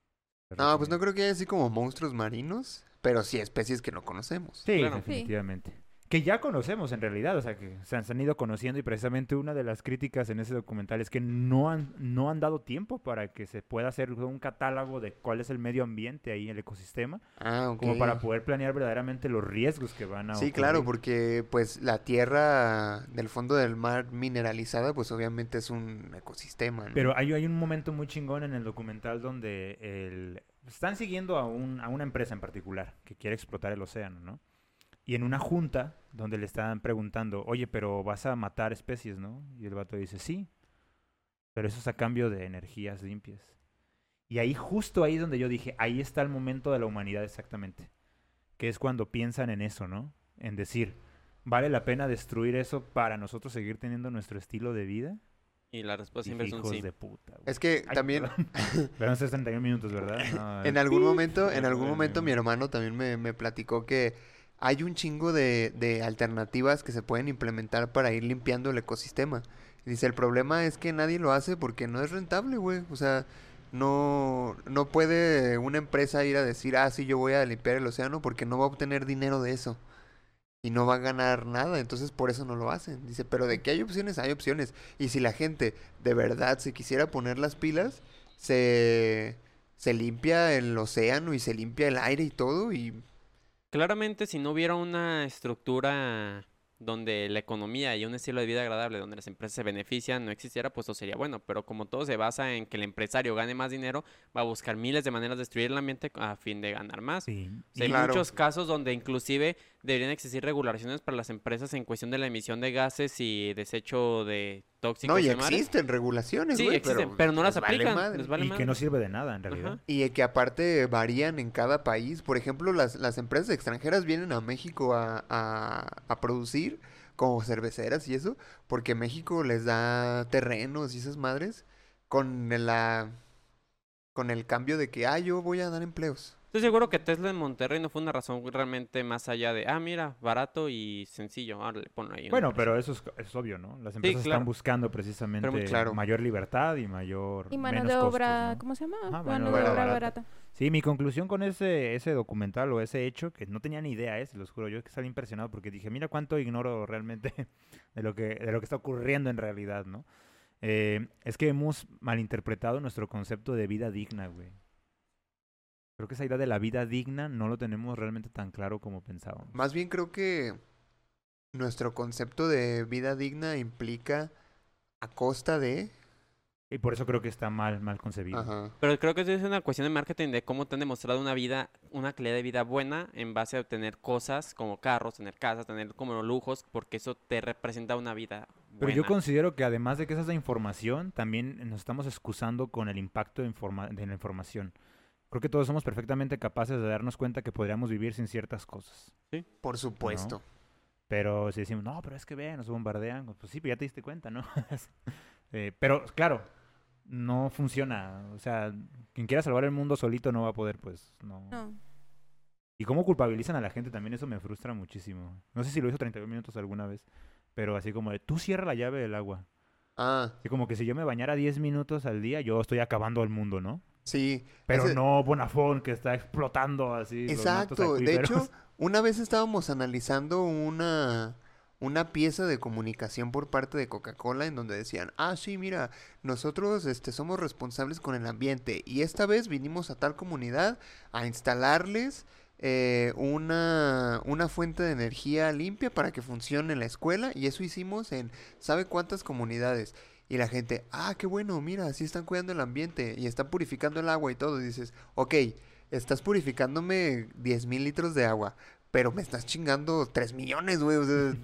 Speaker 3: No, pues no creo que haya así como monstruos marinos, pero sí especies que no conocemos.
Speaker 2: Sí,
Speaker 5: Claro.
Speaker 2: definitivamente. Que ya conocemos en realidad, o sea, que se han, se han ido conociendo y precisamente una de las críticas en ese documental es que no han, no han dado tiempo para que se pueda hacer un catálogo de cuál es el medio ambiente ahí, el ecosistema,
Speaker 3: Ah, ok.
Speaker 2: como para poder planear verdaderamente los riesgos que van a
Speaker 3: Sí,
Speaker 2: ocurrir.
Speaker 3: claro, porque pues la tierra del fondo del mar mineralizada, pues obviamente es un ecosistema, ¿no?
Speaker 2: Pero hay, hay un momento muy chingón en el documental donde el, están siguiendo a, un, a una empresa en particular que quiere explotar el océano, ¿no? Y en una junta donde le están preguntando, oye, pero vas a matar especies, ¿no? Y el vato dice, sí, pero eso es a cambio de energías limpias. Y ahí, justo ahí es donde yo dije, ahí está el momento de la humanidad exactamente. Que es cuando piensan en eso, ¿no? En decir, ¿vale la pena destruir eso para nosotros seguir teniendo nuestro estilo de vida?
Speaker 5: Y la respuesta
Speaker 2: Dije,
Speaker 5: siempre es un
Speaker 2: hijos
Speaker 5: sí.
Speaker 2: de puta, güey.
Speaker 3: Es que
Speaker 2: Ay,
Speaker 3: también
Speaker 2: perdón. Pero no treinta y un minutos, ¿verdad? No,
Speaker 3: en
Speaker 2: eh,
Speaker 3: algún momento, en
Speaker 2: no,
Speaker 3: algún
Speaker 2: no,
Speaker 3: momento
Speaker 2: no.
Speaker 3: mi hermano también me, me platicó que hay un chingo de, de alternativas que se pueden implementar para ir limpiando el ecosistema. Dice, el problema es que nadie lo hace porque no es rentable, güey. O sea, no, no puede una empresa ir a decir, ah, sí, yo voy a limpiar el océano porque no va a obtener dinero de eso. Y no va a ganar nada, entonces por eso no lo hacen. Dice, pero de que hay opciones, hay opciones. Y si la gente de verdad se quisiera poner las pilas, se, se limpia el océano y se limpia el aire y todo. Y
Speaker 5: Claramente, si no hubiera una estructura donde la economía y un estilo de vida agradable, donde las empresas se benefician, no existiera, pues eso sería bueno. Pero como todo se basa en que el empresario gane más dinero, va a buscar miles de maneras de destruir el ambiente a fin de ganar más.
Speaker 2: Sí.
Speaker 5: O sea, hay
Speaker 3: Claro.
Speaker 5: muchos casos donde inclusive deberían existir regulaciones para las empresas en cuestión de la emisión de gases y desecho de tóxicos
Speaker 3: no, y
Speaker 5: de mares.
Speaker 3: existen regulaciones,
Speaker 5: Sí,
Speaker 3: güey,
Speaker 5: existen, pero no las
Speaker 3: les vale
Speaker 5: aplican,
Speaker 3: madre.
Speaker 5: les vale
Speaker 2: Y que
Speaker 5: madre.
Speaker 2: no sirve de nada, en realidad.
Speaker 5: Ajá.
Speaker 3: Y que aparte varían en cada país. Por ejemplo, las, las empresas extranjeras vienen a México a, a, a producir como cerveceras y eso, porque México les da terrenos y esas madres con la con el cambio de que, ah, yo voy a dar empleos.
Speaker 5: Estoy seguro que Tesla en Monterrey no fue una razón realmente más allá de, ah, mira, barato y sencillo, ahora le ponlo ahí. una
Speaker 2: Bueno,
Speaker 5: empresa".
Speaker 2: pero eso es, es obvio, ¿no? Las empresas
Speaker 5: claro.
Speaker 2: están buscando precisamente
Speaker 5: muy
Speaker 3: claro.
Speaker 2: mayor libertad y mayor
Speaker 4: Y mano
Speaker 2: menos
Speaker 4: de
Speaker 2: costos,
Speaker 4: obra,
Speaker 2: ¿no?
Speaker 4: ¿cómo se llama?
Speaker 2: Ajá,
Speaker 4: Mano de obra barata.
Speaker 2: Sí, mi conclusión con ese, ese documental o ese hecho, que no tenía ni idea, eh, se los juro, yo que salí impresionado porque dije, mira cuánto ignoro realmente de lo que, de lo que está ocurriendo en realidad, ¿no? Eh, es que hemos malinterpretado nuestro concepto de vida digna, güey. Creo que esa idea de la vida digna no lo tenemos realmente tan claro como pensábamos.
Speaker 3: Más bien creo que nuestro concepto de vida digna implica a costa de...
Speaker 2: Y por eso creo que está mal, mal concebido.
Speaker 3: Ajá.
Speaker 5: Pero creo que eso es una cuestión de marketing de cómo te han demostrado una vida, una calidad de vida buena en base a obtener cosas como carros, tener casas, tener como lujos, porque eso te representa una vida
Speaker 2: Pero yo
Speaker 5: buena.
Speaker 2: considero que además de que esa es la información, también nos estamos excusando con el impacto de, informa- de la información. Creo que todos somos perfectamente capaces de darnos cuenta que podríamos vivir sin ciertas cosas.
Speaker 3: Por supuesto.
Speaker 2: Pero si decimos, no, pero es que ve, nos bombardean, pues sí, pero ya te diste cuenta, ¿no? Eh, pero claro, no funciona. O sea, quien quiera salvar el mundo solito no va a poder, pues no.
Speaker 4: No.
Speaker 2: Y cómo culpabilizan a la gente también, eso me frustra muchísimo. No sé si lo hizo treinta y un minutos alguna vez, pero así como de, tú cierra la llave del agua.
Speaker 3: Ah,
Speaker 2: Así como que si yo me bañara diez minutos al día, yo estoy acabando el mundo, ¿no?
Speaker 3: sí.
Speaker 2: Pero
Speaker 3: ese-
Speaker 2: no Bonafón, que está explotando así los mantos
Speaker 3: Exacto. De
Speaker 2: acuíferos.
Speaker 3: hecho, una vez estábamos analizando una, una pieza de comunicación por parte de Coca-Cola en donde decían, ah, sí, mira, nosotros este, somos responsables con el ambiente y esta vez vinimos a tal comunidad a instalarles eh, una, una fuente de energía limpia para que funcione en la escuela y eso hicimos en ¿sabe cuántas comunidades? Y la gente, ah, qué bueno, mira, así están cuidando el ambiente y están purificando el agua y todo. Y dices, ok, estás purificándome diez mil litros de agua, pero me estás chingando tres millones, güey. O sea,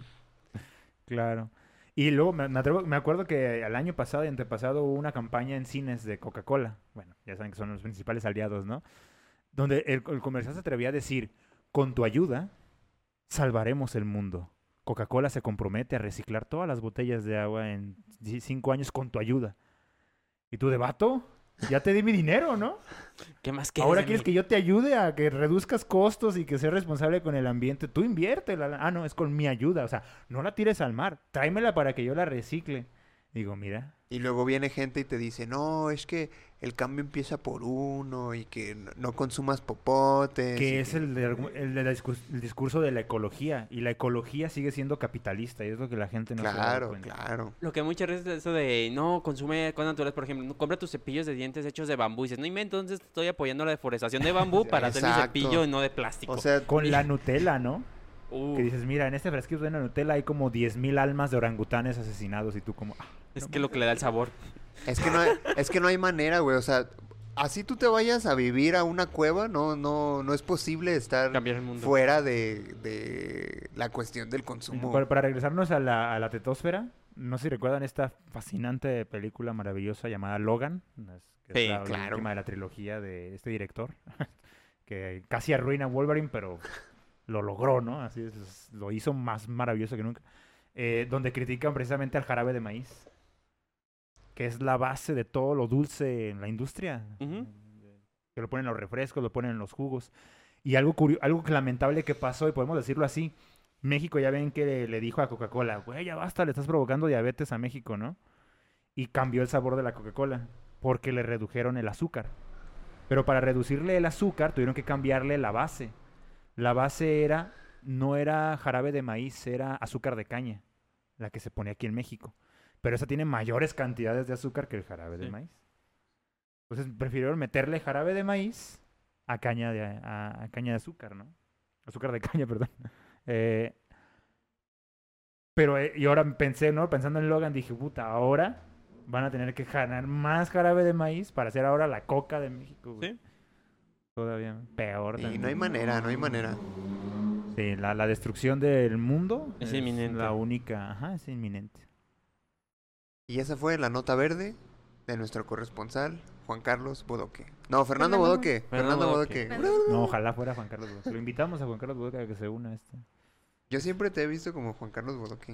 Speaker 2: Claro. Y luego me, me atrevo- me acuerdo que el año pasado y antepasado hubo una campaña en cines de Coca-Cola. Bueno, ya saben que son los principales aliados, ¿no? Donde el, el comercial se atrevía a decir, con tu ayuda, salvaremos el mundo. Coca-Cola se compromete a reciclar todas las botellas de agua en ci- cinco años con tu ayuda. ¿Y tú de vato? Ya te di mi dinero, ¿no?
Speaker 5: ¿Qué más quieres
Speaker 2: Ahora
Speaker 5: de
Speaker 2: quieres
Speaker 5: mí?
Speaker 2: que yo te ayude a que reduzcas costos y que seas responsable con el ambiente. Tú invierte. Ah, no, es con mi ayuda. O sea, no la tires al mar. Tráemela para que yo la recicle. Digo, mira.
Speaker 3: Y luego viene gente y te dice, no, es que el cambio empieza por uno y que no, no consumas popotes. y
Speaker 2: Que es
Speaker 3: que-
Speaker 2: el, de, el, de la discurs- el discurso de la ecología. Y la ecología sigue siendo capitalista. Y es lo que la gente no se da
Speaker 3: Claro,
Speaker 2: cuenta.
Speaker 3: claro.
Speaker 5: Lo que muchas veces es eso de, no, consume cosas naturales, por ejemplo, no, compra tus cepillos de dientes hechos de bambú. Y dices, no invento, entonces estoy apoyando la deforestación de bambú para hacer mi
Speaker 3: Exacto.
Speaker 5: cepillo y no de plástico.
Speaker 3: O sea,
Speaker 2: Con la Nutella, ¿no?
Speaker 5: Uh,
Speaker 2: Que dices, mira, en este frasquito de la Nutella hay como diez mil almas de orangutanes asesinados. Y tú como... ah,
Speaker 5: es
Speaker 2: no
Speaker 5: que lo que le da el sabor.
Speaker 3: es que no hay, es que no hay manera, güey. O sea, así tú te vayas a vivir a una cueva, no, no, no es posible estar
Speaker 5: Cambiar el mundo.
Speaker 3: fuera de, de la cuestión del consumo.
Speaker 2: Para, para regresarnos a la, a la tetosfera, no sé si recuerdan esta fascinante película maravillosa llamada Logan, es- que
Speaker 5: Sí,
Speaker 2: es la
Speaker 3: claro.
Speaker 2: última de la trilogía de este director, que casi arruina a Wolverine, pero lo logró, ¿no? Así es, es- lo hizo más maravilloso que nunca. Eh, donde critican precisamente al jarabe de maíz, que es la base de todo lo dulce en la industria.
Speaker 5: Ujú.
Speaker 2: Que lo ponen en los refrescos, lo ponen en los jugos. Y algo, curio- algo lamentable que pasó, y podemos decirlo así, México ya ven que le dijo a Coca-Cola, güey, ya basta, le estás provocando diabetes a México, ¿no? Y cambió el sabor de la Coca-Cola, porque le redujeron el azúcar. Pero para reducirle el azúcar tuvieron que cambiarle la base. La base era, no era jarabe de maíz, era azúcar de caña, la que se pone aquí en México. Pero esa tiene mayores cantidades de azúcar que el jarabe de
Speaker 5: Sí.
Speaker 2: maíz. Entonces prefirieron meterle jarabe de maíz a caña de, a, a caña de azúcar, ¿no? Azúcar de caña, perdón. Eh, pero, eh, y ahora pensé, ¿no? Pensando en Logan, dije, puta, ahora van a tener que ganar más jarabe de maíz para hacer ahora la coca de México, güey.
Speaker 5: Sí.
Speaker 2: Todavía peor.
Speaker 3: Y
Speaker 2: también.
Speaker 3: no hay manera, no hay manera.
Speaker 2: Sí, la, la destrucción del mundo
Speaker 5: Es inminente.
Speaker 2: la única, ajá, es inminente.
Speaker 3: Y esa fue la nota verde de nuestro corresponsal, Juan Carlos Bodoque. No, Fernando
Speaker 4: Fernando
Speaker 3: Bodoque.
Speaker 5: Fernando
Speaker 3: Fernando
Speaker 5: Bodoque.
Speaker 3: Bodoque.
Speaker 2: No, ojalá fuera Juan Carlos Bodoque. Lo invitamos a Juan Carlos Bodoque a que se una a este.
Speaker 3: Yo siempre te he visto como Juan Carlos Bodoque.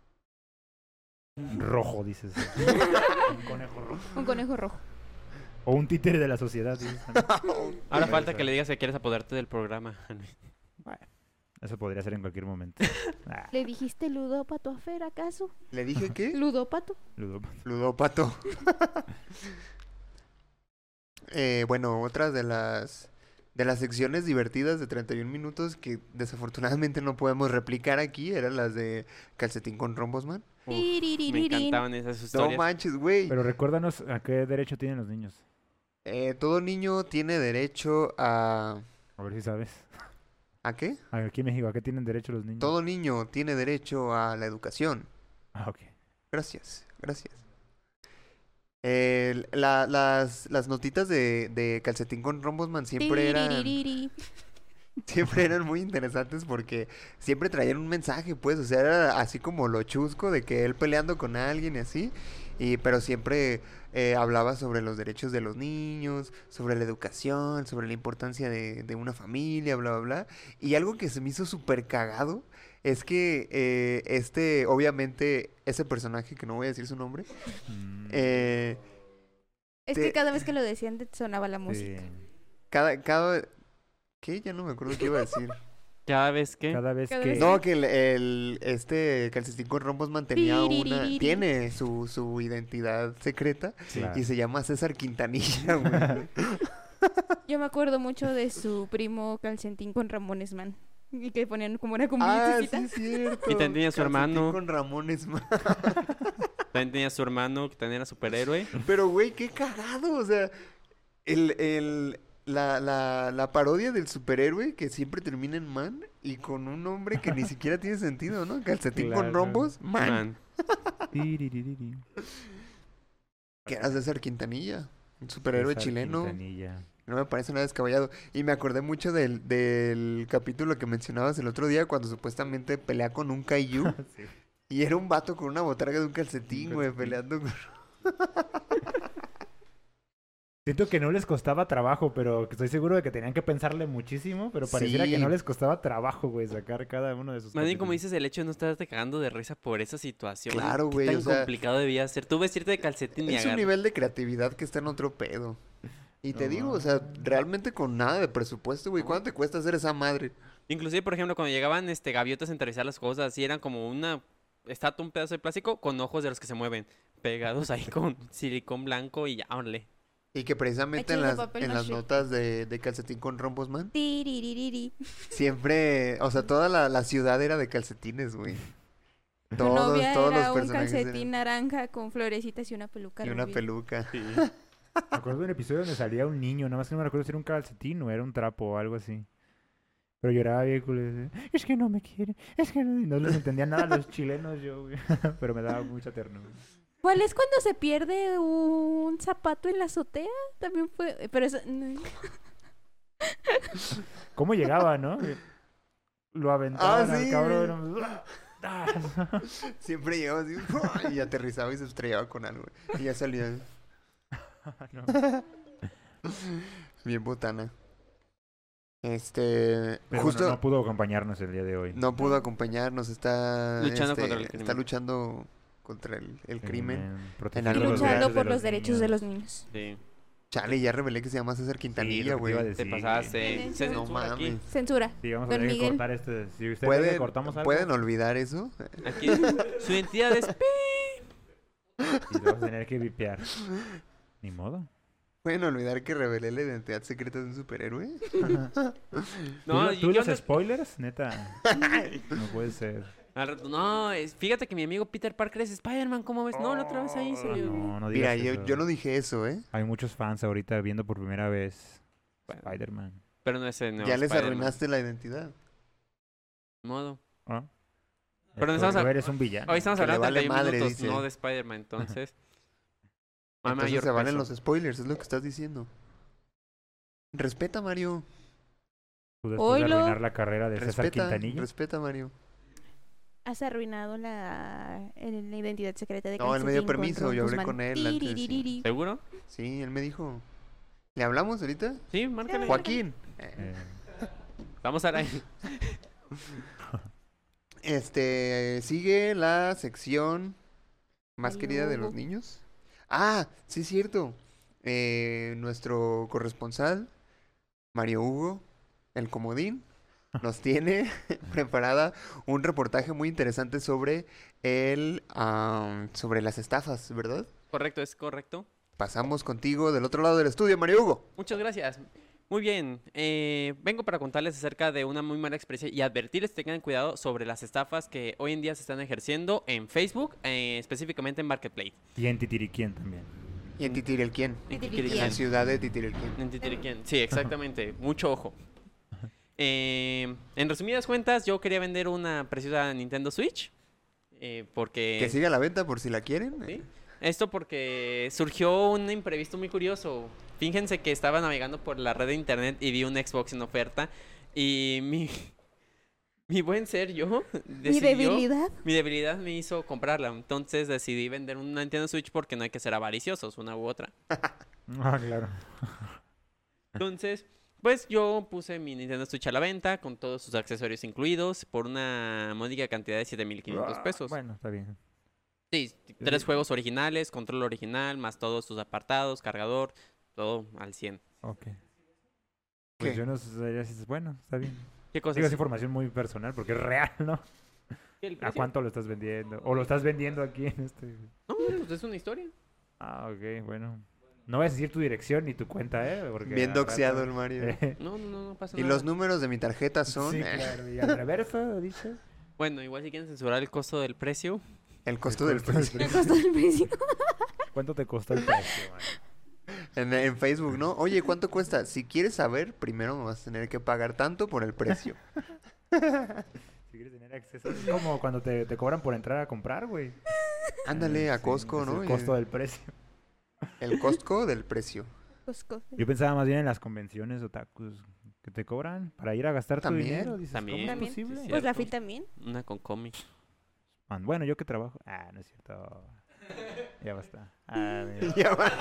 Speaker 2: Rojo, dices. Un conejo rojo.
Speaker 4: Un conejo rojo.
Speaker 2: O un títere de la sociedad, dices.
Speaker 5: Ahora falta que le digas que quieres apoderarte del programa.
Speaker 2: Eso podría ser en cualquier momento. Ah,
Speaker 4: ¿Le dijiste ludópato a Fer, acaso?
Speaker 3: ¿Le dije qué?
Speaker 4: ¿Ludópato?
Speaker 2: ludópata.
Speaker 3: Ludópato. eh, bueno, otra de las de las secciones divertidas de treinta y un minutos que desafortunadamente no podemos replicar aquí eran las de Calcetín con Rombosman.
Speaker 5: Uf, me
Speaker 4: Tiriririrín.
Speaker 5: encantaban esas
Speaker 3: No
Speaker 5: historias.
Speaker 3: manches, güey.
Speaker 2: Pero recuérdanos a qué derecho tienen los niños.
Speaker 3: Eh, todo niño tiene derecho a...
Speaker 2: A ver si sabes.
Speaker 3: ¿A qué?
Speaker 2: Aquí en México, ¿a qué tienen derecho los niños?
Speaker 3: Todo niño tiene derecho a la educación.
Speaker 2: Ah, ok.
Speaker 3: Gracias, gracias. Eh, la- las, las notitas de, de Calcetín con Rombosman siempre eran,
Speaker 4: Tiriririri.
Speaker 3: siempre eran muy interesantes porque siempre traían un mensaje, pues, o sea, era así como lo chusco de que él peleando con alguien y así, y, pero siempre eh, hablaba sobre los derechos de los niños, sobre la educación, sobre la importancia de, de una familia, bla, bla, bla. Y algo que se me hizo súper cagado es que eh, este, obviamente, ese personaje, que no voy a decir su nombre,
Speaker 2: Mm,
Speaker 3: eh,
Speaker 4: Es
Speaker 3: Te-
Speaker 4: que cada vez que lo decían te sonaba la
Speaker 2: sí.
Speaker 4: música.
Speaker 3: cada, cada, ¿qué? Ya no me acuerdo qué iba a decir.
Speaker 5: Cada vez que...
Speaker 2: Cada vez
Speaker 4: Cada
Speaker 2: que...
Speaker 4: vez-
Speaker 3: No, que el, el- este Calcetín con Rombosman tenía una,
Speaker 4: Tiriririri.
Speaker 3: tiene su, su identidad secreta
Speaker 2: Claro.
Speaker 3: y se llama César Quintanilla, güey.
Speaker 4: Yo me acuerdo mucho de su primo Calcentín con Ramones Man. Y que ponían como una como
Speaker 3: Ah, sí,
Speaker 4: lucecita.
Speaker 3: es cierto.
Speaker 5: Y también tenía su
Speaker 3: Calcetín
Speaker 5: hermano.
Speaker 3: con Ramones, man.
Speaker 5: También tenía su hermano, que también era superhéroe.
Speaker 3: Pero, güey, qué cagado. O sea, el, el, la, la, la parodia del superhéroe que siempre termina en man y con un nombre que ni siquiera tiene sentido, ¿no? Calcetín con
Speaker 2: Claro.
Speaker 3: rombos, man.
Speaker 5: Man.
Speaker 2: Tiriririri.
Speaker 3: Que era César Quintanilla, un superhéroe
Speaker 2: César
Speaker 3: chileno.
Speaker 2: Quintanilla.
Speaker 3: No me parece nada descabellado. Y me acordé mucho del, del capítulo que mencionabas el otro día cuando supuestamente pelea con un kaiju.
Speaker 2: Sí.
Speaker 3: Y era un vato con una botarga de un calcetín,
Speaker 2: Un
Speaker 3: güey,
Speaker 2: calcetín.
Speaker 3: peleando con...
Speaker 2: Siento que no les costaba trabajo, pero que estoy seguro de que tenían que pensarle muchísimo, pero pareciera que
Speaker 3: Sí.
Speaker 2: no les costaba trabajo, güey, sacar cada uno de sus
Speaker 5: Más bien, como
Speaker 2: capítulos.
Speaker 5: dices, el hecho de no estarte cagando de risa por esa situación.
Speaker 3: Claro,
Speaker 5: ¿Qué
Speaker 3: güey,
Speaker 5: tan
Speaker 3: o sea,
Speaker 5: complicado debía ser? Tú vestirte de calcetín y
Speaker 3: Es un
Speaker 5: agarrar.
Speaker 3: nivel de creatividad que está en otro pedo. Y te digo, o sea, realmente con nada de presupuesto, güey. ¿Cuánto te cuesta hacer esa madre?
Speaker 5: Inclusive, por ejemplo, cuando llegaban este gaviotas a enterrizar las cosas, así eran como una estatua, un pedazo de plástico con ojos de los que se mueven. pegados ahí con silicón blanco y ya, órale.
Speaker 3: Y que precisamente en
Speaker 4: Hechos de
Speaker 3: las,
Speaker 4: papel
Speaker 3: en las
Speaker 4: maché.
Speaker 3: notas de, de Calcetín con Rombos, man,
Speaker 4: Tiriririri.
Speaker 3: siempre, o sea, toda la, la ciudad era de calcetines, güey.
Speaker 4: Su
Speaker 3: Todos,
Speaker 4: novia
Speaker 3: todos
Speaker 4: era
Speaker 3: los
Speaker 4: un
Speaker 3: personajes
Speaker 4: calcetín
Speaker 3: eran-
Speaker 4: naranja con florecitas y una peluca
Speaker 3: y una
Speaker 4: rubia.
Speaker 3: peluca.
Speaker 5: Sí.
Speaker 2: Me acuerdo de un episodio donde salía un niño, nada más que no me recuerdo si era un calcetín o era un trapo o algo así. Pero lloraba bien, culero, así, es que no me quiere, es que no, y no les entendía nada a los chilenos yo, güey. Pero me daba mucha ternura.
Speaker 4: ¿Cuál es cuando se pierde un zapato en la azotea? También fue... Pero eso... no.
Speaker 2: ¿Cómo llegaba, no? Lo aventaban
Speaker 3: Ah,
Speaker 2: al
Speaker 3: sí,
Speaker 2: cabrón.
Speaker 3: Siempre llegaba así y aterrizaba y se estrellaba con algo. Y ya salía
Speaker 2: No.
Speaker 3: bien botana. Este,
Speaker 2: Pero
Speaker 3: justo
Speaker 2: bueno, no pudo acompañarnos el día de hoy.
Speaker 3: no pudo acompañarnos, está
Speaker 5: Luchando
Speaker 3: este,
Speaker 5: contra el
Speaker 3: está
Speaker 5: crimen.
Speaker 3: luchando contra el, el crimen.
Speaker 2: protegiendo
Speaker 3: algo-
Speaker 2: los
Speaker 4: Luchando
Speaker 2: derechos
Speaker 4: por
Speaker 2: de
Speaker 4: los derechos de
Speaker 2: niños.
Speaker 4: los niños.
Speaker 5: Sí.
Speaker 3: Chale, ya revelé que se llama César
Speaker 2: Sí,
Speaker 3: Quintanilla,
Speaker 2: lo que te iba a
Speaker 3: güey.
Speaker 5: Te
Speaker 2: decir.
Speaker 5: pasaste. Se
Speaker 3: No
Speaker 5: censura aquí.
Speaker 3: mames.
Speaker 4: Censura.
Speaker 2: Sí, vamos a
Speaker 4: Don
Speaker 2: tener que
Speaker 4: Miguel.
Speaker 2: cortar este. Si ustedes
Speaker 3: ¿Pueden,
Speaker 2: le cortamos algo,
Speaker 3: ¿Pueden olvidar eso?
Speaker 5: Aquí su identidad es...
Speaker 2: y lo vamos a tener que vipear. Ni modo.
Speaker 3: ¿Pueden olvidar que revelé la identidad secreta de un superhéroe?
Speaker 5: No,
Speaker 2: ¿Tú,
Speaker 5: ¿y
Speaker 2: tú
Speaker 5: qué
Speaker 2: los
Speaker 5: onda?
Speaker 2: spoilers? Neta. No puede ser.
Speaker 5: Al rato, no, es- fíjate que mi amigo Peter Parker es Spider-Man, ¿cómo ves? No, la otra vez ahí
Speaker 2: Oh,
Speaker 5: salió.
Speaker 2: No, no
Speaker 3: Mira,
Speaker 2: digas
Speaker 3: yo,
Speaker 2: eso.
Speaker 3: yo no dije eso, ¿eh?
Speaker 2: Hay muchos fans ahorita viendo por primera vez
Speaker 5: Bueno.
Speaker 2: Spider-Man.
Speaker 5: Pero no es el nuevo
Speaker 3: Ya les
Speaker 5: Spider-Man.
Speaker 3: arruinaste la identidad.
Speaker 5: Modo.
Speaker 2: ¿Ah?
Speaker 5: Pero no
Speaker 2: Tú-
Speaker 5: estamos
Speaker 2: tú
Speaker 5: a-
Speaker 2: eres un villano.
Speaker 5: Hoy estamos
Speaker 3: Que le
Speaker 5: hablando
Speaker 3: vale
Speaker 5: de
Speaker 3: madre,
Speaker 5: minutos,
Speaker 3: dice.
Speaker 5: no de Spider-Man, entonces... a
Speaker 3: Entonces
Speaker 5: mayor
Speaker 3: se valen
Speaker 5: peso.
Speaker 3: los spoilers, es lo que estás diciendo. Respeta, Mario.
Speaker 2: Tú después de
Speaker 4: Oilo.
Speaker 2: arruinar la carrera de César
Speaker 3: Respeta,
Speaker 2: Quintanilla.
Speaker 3: respeta, Mario.
Speaker 4: Has arruinado la, el- la identidad secreta de
Speaker 3: No, él me dio
Speaker 4: Calcetín
Speaker 3: permiso,
Speaker 4: con
Speaker 3: yo hablé
Speaker 4: Guzmán.
Speaker 3: con él antes, sí.
Speaker 4: Tiririri.
Speaker 5: ¿Seguro?
Speaker 3: Sí, él me dijo. ¿Le hablamos ahorita?
Speaker 5: Sí, márcale.
Speaker 3: Joaquín.
Speaker 2: Eh,
Speaker 5: Vamos a la...
Speaker 3: Este, sigue la sección más
Speaker 4: Mario
Speaker 3: querida de los
Speaker 4: Hugo.
Speaker 3: niños. Ah, sí es cierto. Eh, nuestro corresponsal, Mario Hugo, el comodín, nos tiene preparada un reportaje muy interesante sobre el, am, sobre las estafas, ¿verdad?
Speaker 5: Correcto, es correcto.
Speaker 3: Pasamos contigo del otro lado del estudio, Mario Hugo.
Speaker 5: Muchas gracias. Muy bien, eh, vengo para contarles acerca de una muy mala experiencia y advertirles que tengan cuidado sobre las estafas que hoy en día se están ejerciendo en Facebook, eh, específicamente en Marketplace.
Speaker 2: y en Titiriquien también.
Speaker 3: Y en Titirelquien,
Speaker 5: En
Speaker 4: Titirquien.
Speaker 3: la ciudad de Titirelquien.
Speaker 5: En Titiriquén. Sí, exactamente. Mucho ojo. Eh, en resumidas cuentas, yo quería vender una preciosa Nintendo Switch. eh, porque...
Speaker 3: Que siga a la venta por si la quieren.
Speaker 5: ¿Sí? Esto porque surgió un imprevisto muy curioso. Fíjense que estaba navegando por la red de internet y vi un Xbox en oferta. Y mi, mi buen ser yo
Speaker 4: Mi
Speaker 5: decidió...
Speaker 4: debilidad.
Speaker 5: Mi debilidad me hizo comprarla. Entonces decidí vender una Nintendo Switch porque no hay que ser avariciosos, una u otra.
Speaker 2: Ah, claro.
Speaker 5: Entonces, pues yo puse mi Nintendo Switch a la venta con todos sus accesorios incluidos por una módica cantidad de siete mil quinientos pesos.
Speaker 2: Bueno, está bien.
Speaker 5: Sí, tres juegos originales, control original, más todos sus apartados, cargador, todo al cien.
Speaker 2: Ok. Pues
Speaker 3: ¿Qué?
Speaker 2: yo no sé si es bueno, está bien.
Speaker 5: ¿Qué
Speaker 2: Digo,
Speaker 5: cosas?
Speaker 2: es información muy personal porque es real, ¿no?
Speaker 5: ¿El
Speaker 2: ¿A
Speaker 5: precio?
Speaker 2: cuánto lo estás vendiendo? ¿O lo estás vendiendo aquí en este...?
Speaker 5: No, pues es una historia.
Speaker 2: Ah, ok, bueno. No vas a decir tu dirección ni tu cuenta, ¿eh? Porque
Speaker 3: Bien
Speaker 2: al
Speaker 3: doxeado
Speaker 2: rato-
Speaker 3: el Mario.
Speaker 2: Eh,
Speaker 5: No, no, no, no pasa
Speaker 3: Y
Speaker 5: nada.
Speaker 3: los números de mi tarjeta son
Speaker 2: Sí,
Speaker 3: eh,
Speaker 2: claro. Y al reverso, dice.
Speaker 5: Bueno, igual si quieren censurar el costo del precio.
Speaker 3: el costo
Speaker 2: El
Speaker 3: del
Speaker 2: costo del
Speaker 3: precio.
Speaker 4: Me costó el precio.
Speaker 2: ¿Cuánto te costó el precio, man?
Speaker 3: En, en Facebook, ¿no? Oye, ¿cuánto cuesta? Si quieres saber, primero me vas a tener que pagar tanto por el precio.
Speaker 2: Si quieres tener acceso... Es como cuando te, te cobran por entrar a comprar, güey.
Speaker 3: Ándale a
Speaker 2: Sí,
Speaker 3: Costco,
Speaker 2: es
Speaker 3: ¿no?
Speaker 2: El
Speaker 3: Y
Speaker 2: costo del precio.
Speaker 3: el Costco del precio.
Speaker 4: Costco.
Speaker 2: Yo pensaba más bien en las convenciones otakus que te cobran para ir a gastar
Speaker 3: También,
Speaker 2: tu dinero. Dices,
Speaker 5: también,
Speaker 2: ¿cómo es
Speaker 5: sí,
Speaker 2: posible?
Speaker 5: sí,
Speaker 4: Pues la
Speaker 5: cierto.
Speaker 4: Phil también.
Speaker 5: Una con cómic.
Speaker 2: Man, bueno, yo que trabajo. Ah, no es cierto. Ya basta. Ah, mira.
Speaker 3: Ya va.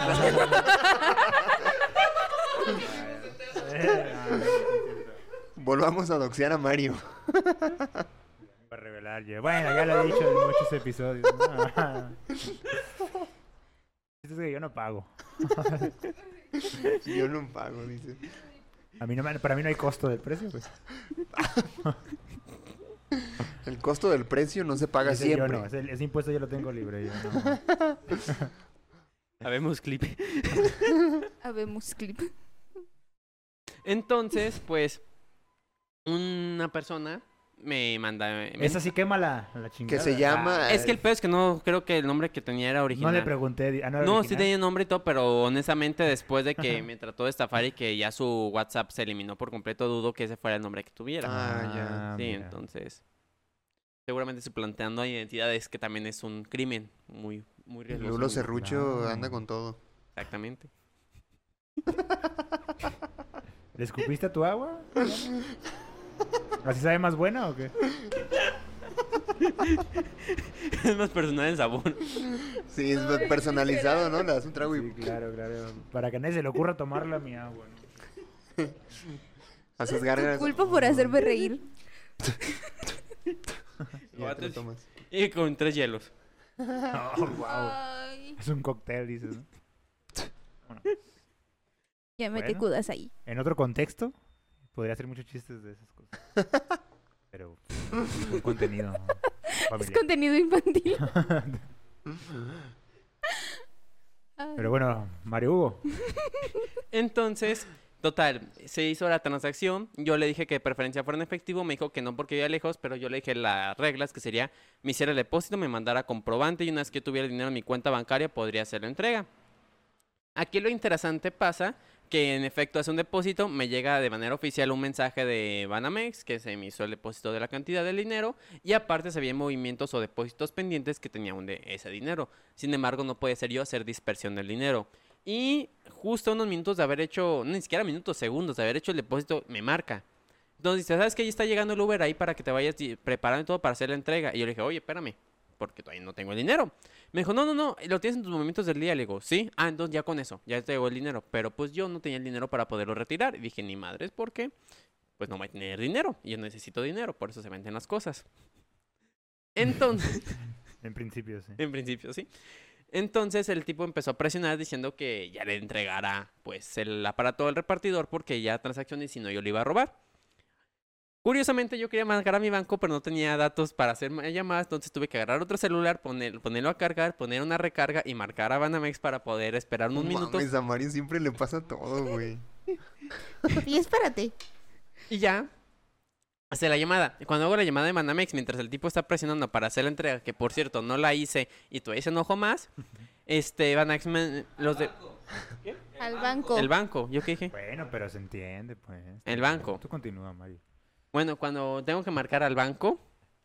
Speaker 3: Volvamos a doxear a Mario.
Speaker 2: Para revelar yo. Bueno, ya lo he dicho en muchos episodios. No. Esto es que yo no pago.
Speaker 3: Yo no pago, dice.
Speaker 2: A mí no, me- para mí no hay costo del precio, pues.
Speaker 3: El costo del precio no se paga
Speaker 2: Ese
Speaker 3: siempre.
Speaker 2: Yo no, ese, ese impuesto yo lo tengo libre. Yo no.
Speaker 5: Habemos clip.
Speaker 4: Habemos clip.
Speaker 5: Entonces, pues, una persona me manda... me-
Speaker 2: Esa sí quema la, la chingada.
Speaker 3: Que se llama...
Speaker 2: Ah,
Speaker 5: Es que el peor es que no creo que el nombre que tenía era original.
Speaker 2: no le pregunté. di- Ah, no, era
Speaker 5: No, sí
Speaker 2: original.
Speaker 5: tenía nombre y todo, pero honestamente después de que me trató de estafar y que ya su WhatsApp se eliminó por completo, dudo que ese fuera el nombre que tuviera.
Speaker 3: Ah, ya.
Speaker 5: sí,
Speaker 2: mira.
Speaker 5: entonces... Seguramente suplanteando identidades, que también es un crimen muy, muy riesgoso.
Speaker 3: Lulo Serrucho
Speaker 2: Claro.
Speaker 3: anda con todo.
Speaker 5: Exactamente.
Speaker 2: ¿Le escupiste a tu agua? ¿Así sabe más buena o qué?
Speaker 5: Es más personal el sabor.
Speaker 3: Sí, es personalizado, ¿no? Le das un trago y...
Speaker 2: Sí, claro, claro. Para que a nadie se le ocurra tomarla mi agua. ¿no?
Speaker 3: Haces gárgaras.
Speaker 4: Culpa por hacerme reír.
Speaker 3: Y ya te lo tomas.
Speaker 5: Y con tres hielos.
Speaker 2: Oh, wow.
Speaker 4: Ay.
Speaker 2: Es un cóctel, dices, ¿no? Bueno,
Speaker 4: Ya me
Speaker 2: Bueno.
Speaker 4: cudas ahí.
Speaker 2: en otro contexto, podría hacer muchos chistes de esas cosas. Pero es un contenido
Speaker 4: Es
Speaker 2: familiar.
Speaker 4: contenido infantil. Ay.
Speaker 2: Pero bueno, Mario Hugo.
Speaker 5: Entonces, total, se hizo la transacción. Yo le dije que de preferencia fuera en efectivo. Me dijo que no porque vivía lejos, pero yo le dije las reglas, que sería me hiciera el depósito, me mandara comprobante y una vez que tuviera el dinero en mi cuenta bancaria podría hacer la entrega. Aquí lo interesante pasa que en efecto hace un depósito, me llega de manera oficial un mensaje de Banamex que se me hizo el depósito de la cantidad del dinero y aparte se veían movimientos o depósitos pendientes que tenía aún de ese dinero. Sin embargo, no puede ser yo hacer dispersión del dinero. Y justo unos minutos de haber hecho, no, ni siquiera minutos, segundos de haber hecho el depósito, me marca. Entonces dice, ¿sabes que ya está llegando el Uber ahí para que te vayas di- preparando todo para hacer la entrega? Y yo le dije, oye, espérame, porque todavía no tengo el dinero. Me dijo, no, no, no, lo tienes en tus momentos del día. Le digo, sí, ah, entonces ya con eso, ya te llegó el dinero. Pero pues yo no tenía el dinero para poderlo retirar. Y dije, ni madres, ¿por qué? Pues no voy a tener dinero. Y yo necesito dinero, por eso se venden las cosas. Entonces,
Speaker 2: En principio, sí.
Speaker 5: en principio, sí. Entonces el tipo empezó a presionar diciendo que ya le entregara pues el aparato al repartidor porque ya transaccioné y si no yo le iba a robar. Curiosamente yo quería marcar a mi banco pero no tenía datos para hacer ma- llamadas, entonces tuve que agarrar otro celular, poner, ponerlo a cargar, poner una recarga y marcar a Banamex para poder esperar unos
Speaker 3: No
Speaker 5: minutos.
Speaker 3: mames, a Mario siempre le pasa todo, güey.
Speaker 4: Y espérate.
Speaker 5: Y ya hace la llamada. Y cuando hago la llamada de Banamex, mientras el tipo está presionando para hacer la entrega, que por cierto no la hice y todavía se enojó más, este Banamex, me- los de...
Speaker 4: Al banco.
Speaker 5: El banco, ¿yo qué dije?
Speaker 2: Bueno, pero se entiende, pues.
Speaker 5: El banco.
Speaker 2: Tú continúa, Mario.
Speaker 5: Bueno, cuando tengo que marcar al banco,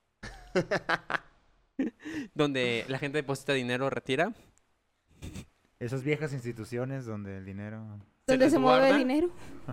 Speaker 5: donde la gente deposita dinero, retira,
Speaker 2: Esas viejas instituciones donde el dinero...
Speaker 4: Donde se mueve
Speaker 5: resguarda,
Speaker 4: el dinero.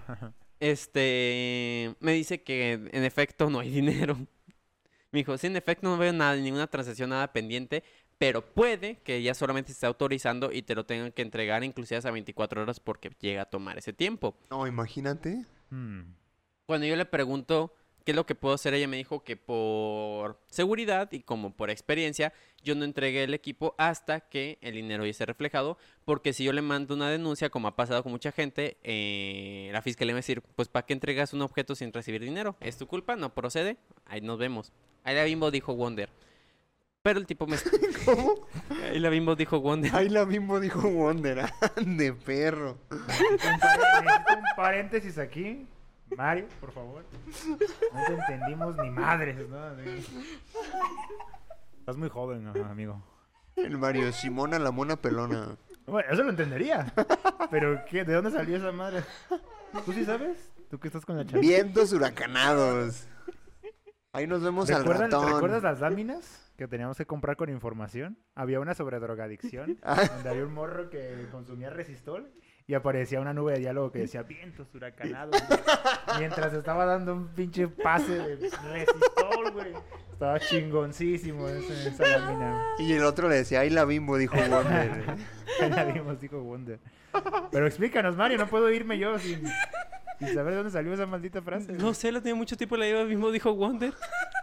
Speaker 5: este, me dice que en efecto no hay dinero. Me dijo, sí, en efecto no veo nada, ninguna transacción, nada pendiente, pero puede que ya solamente se esté autorizando y te lo tengan que entregar inclusive hasta veinticuatro horas porque llega a tomar ese tiempo.
Speaker 3: No, imagínate.
Speaker 2: Hmm.
Speaker 5: Cuando yo le pregunto qué es lo que puedo hacer, ella me dijo que por seguridad y como por experiencia, yo no entregué el equipo hasta que el dinero ya esté reflejado, porque si yo le mando una denuncia, como ha pasado con mucha gente, eh, la fiscalía me va a decir, pues ¿para qué entregas un objeto sin recibir dinero? ¿Es tu culpa? No procede. Ahí nos vemos. Ahí la Bimbo dijo Wonder. Pero el tipo me...
Speaker 3: ¿Cómo?
Speaker 5: Ahí la Bimbo dijo Wonder.
Speaker 3: Ahí la mismo dijo Wonder. De perro.
Speaker 2: Necesito un pare- necesito un paréntesis aquí. Mario, por favor. No te entendimos ni madres, ¿no? Así. Estás muy joven, ajá, amigo.
Speaker 3: El Mario, Simona la mona pelona.
Speaker 2: Bueno, eso lo entendería. Pero, ¿qué? ¿De dónde salió esa madre? ¿Tú sí sabes? ¿Tú que estás con la chava?
Speaker 3: Vientos huracanados. Ahí nos vemos al
Speaker 2: ¿Recuerdan-
Speaker 3: ratón.
Speaker 2: ¿Recuerdas las láminas que teníamos que comprar con información? Había una sobre drogadicción,
Speaker 3: Ah.
Speaker 2: donde había un morro que consumía resistol y aparecía una nube de diálogo que decía vientos huracanados, mientras estaba dando un pinche pase de resistol, güey. Estaba chingoncísimo ese- esa lámina.
Speaker 3: Y el otro le decía, ahí la bimbo, dijo Wonder.
Speaker 2: Ya la vimos, dijo Wonder. Pero explícanos, Mario, no puedo irme yo sin, sin saber de dónde salió esa maldita frase.
Speaker 5: No sé, lo tenía mucho tiempo, la Eva mismo dijo Wonder.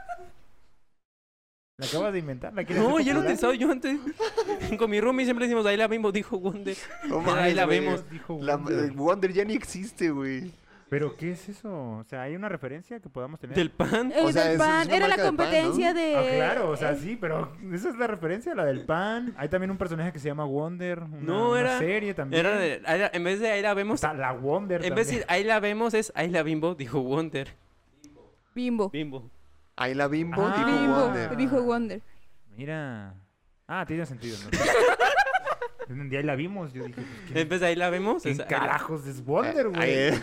Speaker 2: ¿La acabas de inventar? ¿La quieres
Speaker 5: No,
Speaker 2: hacer
Speaker 5: ya lo he
Speaker 2: popular?
Speaker 5: pensado yo antes. Con mi roomie siempre decimos, ahí la Bimbo dijo Wonder.
Speaker 3: No
Speaker 5: Ahí
Speaker 3: mames,
Speaker 5: la
Speaker 3: güey.
Speaker 5: vemos.
Speaker 2: Dijo
Speaker 3: La-
Speaker 2: Wonder.
Speaker 3: Wonder ya ni existe, güey.
Speaker 2: ¿Pero qué es eso? O sea, ¿hay una referencia que podamos tener?
Speaker 5: Del pan.
Speaker 4: El
Speaker 3: O sea,
Speaker 4: del
Speaker 3: es-
Speaker 4: pan,
Speaker 3: es una
Speaker 4: era la
Speaker 3: marca de pan, ¿no?
Speaker 4: competencia de...
Speaker 2: Ah, claro, o sea,
Speaker 4: eh,
Speaker 2: sí, pero esa es la referencia, la del pan. Hay también un personaje que se llama Wonder, una,
Speaker 5: No,
Speaker 2: una
Speaker 5: era-
Speaker 2: serie también.
Speaker 5: Era de, ahí la- en vez de ahí la vemos,
Speaker 2: Está la Wonder
Speaker 5: en vez de
Speaker 2: también.
Speaker 5: decir ahí la vemos, es ahí la bimbo, dijo Wonder.
Speaker 4: Bimbo.
Speaker 5: Bimbo.
Speaker 3: Ahí la Bimbo,
Speaker 2: Ah.
Speaker 3: dijo
Speaker 4: Bimbo,
Speaker 3: Wonder.
Speaker 4: dijo Wonder.
Speaker 2: Mira. Ah, tiene sentido. ¿No? Un día ahí la vimos, yo dije, pues,
Speaker 5: En
Speaker 2: ¿quién,
Speaker 5: vez de ahí la vemos,
Speaker 2: quién
Speaker 5: es ahí la-
Speaker 2: carajos es Wonder,
Speaker 3: Ahí,
Speaker 2: güey?
Speaker 3: eh,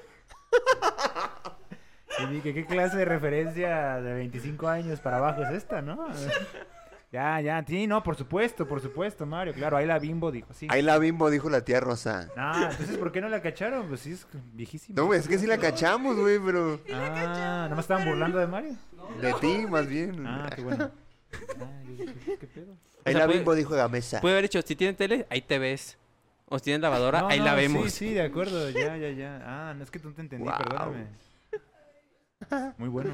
Speaker 2: Y dije, ¿qué clase de referencia de veinticinco años para abajo es esta, no? Ya, ya, sí, no, por supuesto, por supuesto, Mario. Claro, ahí la Bimbo dijo, sí.
Speaker 3: ahí la Bimbo, dijo la tía Rosa.
Speaker 2: Ah, entonces, ¿por qué no la cacharon? Pues sí, es viejísima.
Speaker 3: No, es que sí la cachamos, güey, pero
Speaker 2: Ah, ¿no me estaban burlando de Mario?
Speaker 3: de ti más bien.
Speaker 2: Ah, qué bueno. Ah, yo dije, ¿qué pedo?
Speaker 3: Ahí
Speaker 5: O sea,
Speaker 3: la
Speaker 5: puede-
Speaker 3: Bimbo dijo Gamesa.
Speaker 5: Puede haber dicho, si tienen tele, ahí te ves. O si tienen lavadora,
Speaker 2: No,
Speaker 5: ahí
Speaker 2: no,
Speaker 5: la
Speaker 2: sí,
Speaker 5: vemos.
Speaker 2: Sí, de acuerdo, ya, ya, ya. Ah, no es que tú no te entendí,
Speaker 3: Guau.
Speaker 2: perdóname. Muy bueno.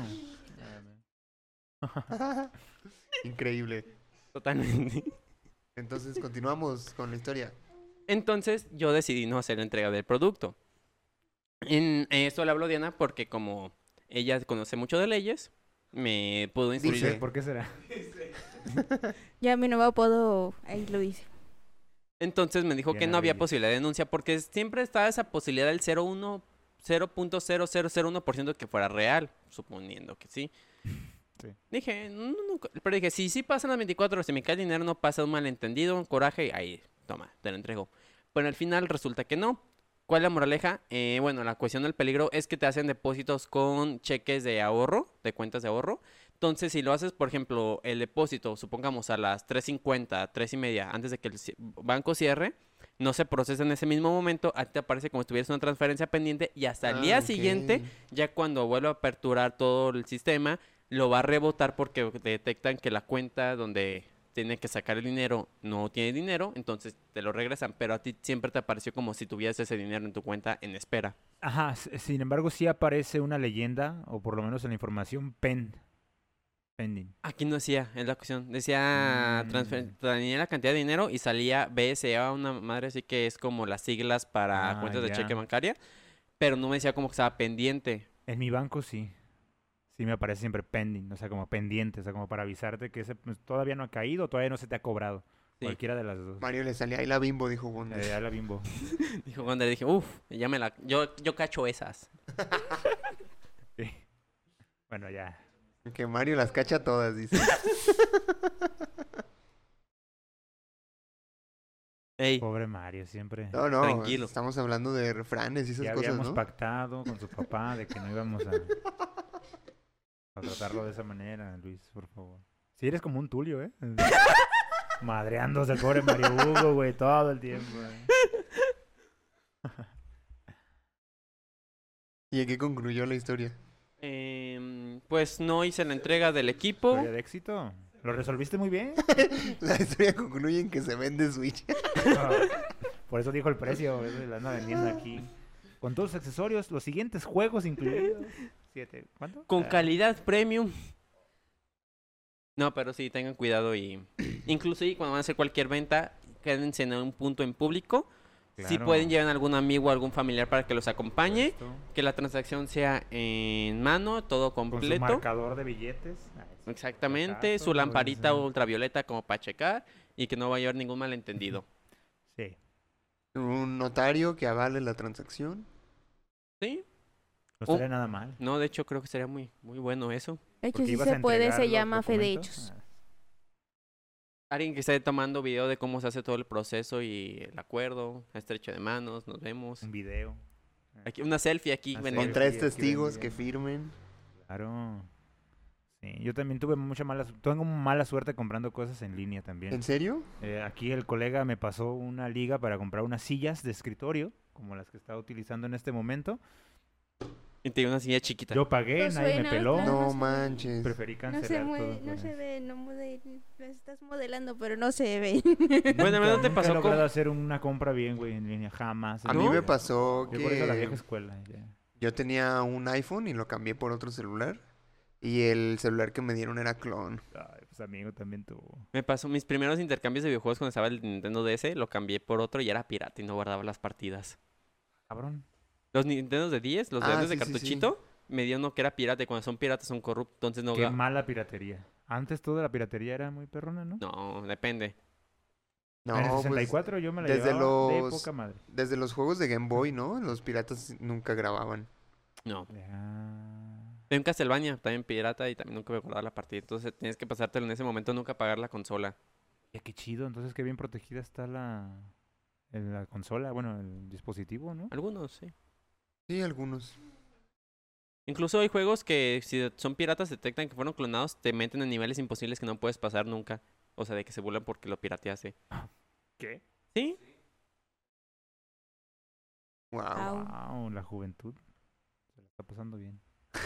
Speaker 3: Increíble.
Speaker 5: Totalmente.
Speaker 3: Entonces continuamos con la historia.
Speaker 5: Entonces yo decidí no hacer la entrega del producto. En esto le hablo a Diana porque como ella conoce mucho de leyes, me pudo instruir.
Speaker 3: Dice.
Speaker 2: ¿Por qué será?
Speaker 4: Ya mi nuevo apodo, ahí lo dice.
Speaker 5: Entonces me dijo que
Speaker 2: Diana
Speaker 5: no había
Speaker 2: Reyes.
Speaker 5: posibilidad de denuncia porque siempre estaba esa posibilidad del cero punto cero cero cero uno por ciento que fuera real, suponiendo que sí.
Speaker 2: Sí.
Speaker 5: Dije, no, no, pero dije, si sí pasan las veinticuatro horas y me cae dinero, no pasa un malentendido, un coraje, ahí, toma, te lo entrego. Pero al final resulta que no. ¿Cuál es la moraleja? Eh, bueno, la cuestión del peligro es que te hacen depósitos con cheques de ahorro, de cuentas de ahorro. Entonces, si lo haces, por ejemplo, el depósito, supongamos a las tres cincuenta, tres y media, antes de que el ci- banco cierre, no se procesa en ese mismo momento, a ti te aparece como si tuvieras una transferencia pendiente y hasta el
Speaker 3: Ah,
Speaker 5: día
Speaker 3: ok.
Speaker 5: siguiente, ya cuando vuelva a aperturar todo el sistema, lo va a rebotar porque detectan que la cuenta donde tiene que sacar el dinero no tiene dinero, entonces te lo regresan, pero a ti siempre te apareció como si tuvieras ese dinero en tu cuenta en espera.
Speaker 2: Ajá, s- sin embargo, sí aparece una leyenda, o por lo menos en la información, pen. Pending.
Speaker 5: Aquí no decía, es la cuestión. Decía, transfer-
Speaker 2: Mm.
Speaker 5: tenía la cantidad de dinero y salía B S A, una madre así que es como las siglas para
Speaker 2: Ah,
Speaker 5: cuentas de
Speaker 2: ya.
Speaker 5: cheque bancaria, pero no me decía como que estaba pendiente.
Speaker 2: En mi banco sí. Sí me aparece siempre pending, o sea, como pendiente, o sea, como para avisarte que ese pues, todavía no ha caído, todavía no se te ha cobrado.
Speaker 5: Sí.
Speaker 2: Cualquiera de las dos.
Speaker 3: Mario le salía ahí la Bimbo, dijo Wonder.
Speaker 2: Eh, a la Bimbo.
Speaker 5: Dijo cuando le dije, uff, ya me la, yo, yo cacho esas.
Speaker 2: Sí. Bueno, ya.
Speaker 3: Que Mario las cacha todas, dice.
Speaker 5: Ey,
Speaker 2: Pobre Mario, siempre.
Speaker 3: No, no,
Speaker 5: Tranquilo.
Speaker 3: estamos hablando de refranes y esas
Speaker 2: Ya
Speaker 3: cosas,
Speaker 2: habíamos
Speaker 3: ¿no?
Speaker 2: pactado con su papá de que no íbamos a, a tratarlo de esa manera, Luis, por favor. Si eres como un Tulio, ¿eh? Madreándose al pobre Mario Hugo, güey, todo el tiempo. eh.
Speaker 3: ¿Y en qué concluyó la historia?
Speaker 5: em, pues no hice la entrega del equipo.
Speaker 2: Historia de éxito. Lo resolviste muy bien.
Speaker 3: La historia concluye en que se vende Switch.
Speaker 2: Por eso dijo el precio, por eso la anda vendiendo aquí. Con todos los accesorios, los siguientes juegos incluidos. Siete. ¿Cuánto?
Speaker 5: Con
Speaker 2: Ah,
Speaker 5: calidad premium. No, pero sí, tengan cuidado y... Inclusive cuando van a hacer cualquier venta, quédense en un punto en público. Si
Speaker 2: claro.
Speaker 5: pueden, lleven algún amigo o algún familiar para que los acompañe.
Speaker 2: Esto,
Speaker 5: Que la transacción sea en mano, todo
Speaker 2: Con su
Speaker 5: completo.
Speaker 2: marcador de billetes. Ah, sí.
Speaker 5: Exactamente,
Speaker 2: Exacto,
Speaker 5: su lamparita
Speaker 2: sí.
Speaker 5: ultravioleta como para checar y que no vaya a haber ningún malentendido.
Speaker 2: Sí.
Speaker 3: Un notario que avale la transacción.
Speaker 5: ¿Sí?
Speaker 2: No
Speaker 5: Oh.
Speaker 2: estaría nada mal.
Speaker 5: No, de hecho creo que sería muy, muy bueno eso.
Speaker 4: De hecho,
Speaker 2: Porque
Speaker 4: sí
Speaker 2: ibas a
Speaker 4: se puede,
Speaker 2: entregar
Speaker 4: se
Speaker 2: los
Speaker 4: llama fe de
Speaker 2: documentos.
Speaker 4: hechos.
Speaker 2: Ah,
Speaker 5: Alguien que esté tomando video de cómo se hace todo el proceso y el acuerdo, estrecho de manos, nos vemos.
Speaker 2: un video.
Speaker 5: Aquí, una selfie aquí.
Speaker 2: Una
Speaker 5: vendiendo.
Speaker 3: Con
Speaker 2: selfie.
Speaker 3: tres
Speaker 2: sí, aquí
Speaker 3: testigos
Speaker 2: ven
Speaker 3: que
Speaker 2: bien.
Speaker 3: firmen.
Speaker 2: Claro. Sí, yo también tuve mucha mala, su- tengo mala suerte comprando cosas en línea también.
Speaker 3: ¿En serio?
Speaker 2: Eh, aquí el colega me pasó una liga para comprar unas sillas de escritorio, como las que está utilizando en este momento.
Speaker 5: Y te dio una silla chiquita.
Speaker 2: Yo pagué,
Speaker 4: No
Speaker 2: nadie me
Speaker 4: suena,
Speaker 2: peló.
Speaker 4: claro.
Speaker 3: No
Speaker 4: no sé.
Speaker 3: manches.
Speaker 2: Preferí
Speaker 4: No
Speaker 2: cancelar
Speaker 4: se
Speaker 2: todo.
Speaker 4: mueve,
Speaker 2: por
Speaker 4: no se
Speaker 2: eso.
Speaker 4: ve, no mode- lo estás modelando, pero no se ve.
Speaker 5: Bueno,
Speaker 2: Nunca-
Speaker 5: ¿no te
Speaker 2: nunca
Speaker 5: pasó
Speaker 2: he logrado
Speaker 5: con-
Speaker 2: hacer una compra bien, güey, en línea, jamás.
Speaker 3: A
Speaker 2: en
Speaker 3: mí
Speaker 2: mi
Speaker 3: me
Speaker 2: vida.
Speaker 3: pasó
Speaker 2: Yo por eso la vieja
Speaker 3: que
Speaker 2: escuela. ya.
Speaker 3: yo tenía un iPhone y lo cambié por otro celular. Y el celular que me dieron era clon.
Speaker 2: Ay, pues amigo, también tuvo.
Speaker 5: Me pasó mis primeros intercambios de videojuegos cuando estaba el Nintendo D S, lo cambié por otro y era pirata y no guardaba las partidas.
Speaker 2: Cabrón.
Speaker 5: Los Nintendos de diez, los
Speaker 3: Ah,
Speaker 5: grandes de
Speaker 3: sí, sí, sí.
Speaker 5: cartuchito, me dio uno que era pirata y cuando son piratas son corruptos, entonces no...
Speaker 2: Qué
Speaker 5: ga-
Speaker 2: mala piratería. Antes toda la piratería era muy perrona, ¿no?
Speaker 5: No, depende.
Speaker 3: No,
Speaker 2: en el
Speaker 3: pues,
Speaker 2: sesenta y cuatro yo me la
Speaker 3: desde
Speaker 2: llevaba de
Speaker 3: los-
Speaker 2: poca madre.
Speaker 3: desde los juegos de Game Boy, ¿no? Los piratas nunca grababan.
Speaker 5: No.
Speaker 2: Ya.
Speaker 5: En Castlevania, también pirata y también nunca me acordaba la partida. Entonces tienes que pasártelo en ese momento, nunca apagar la consola.
Speaker 2: Ya, qué chido. Entonces, qué bien protegida está la, el- la consola, bueno, el dispositivo, ¿no?
Speaker 5: Algunos, sí.
Speaker 3: Sí, algunos.
Speaker 5: Incluso hay juegos que si son piratas detectan que fueron clonados, te meten en niveles imposibles que no puedes pasar nunca. O sea, de que se burlan porque lo pirateaste.
Speaker 2: ¿Qué?
Speaker 5: ¿Sí?
Speaker 3: Wow.
Speaker 4: Au.
Speaker 2: Wow, la juventud. Se la está pasando bien.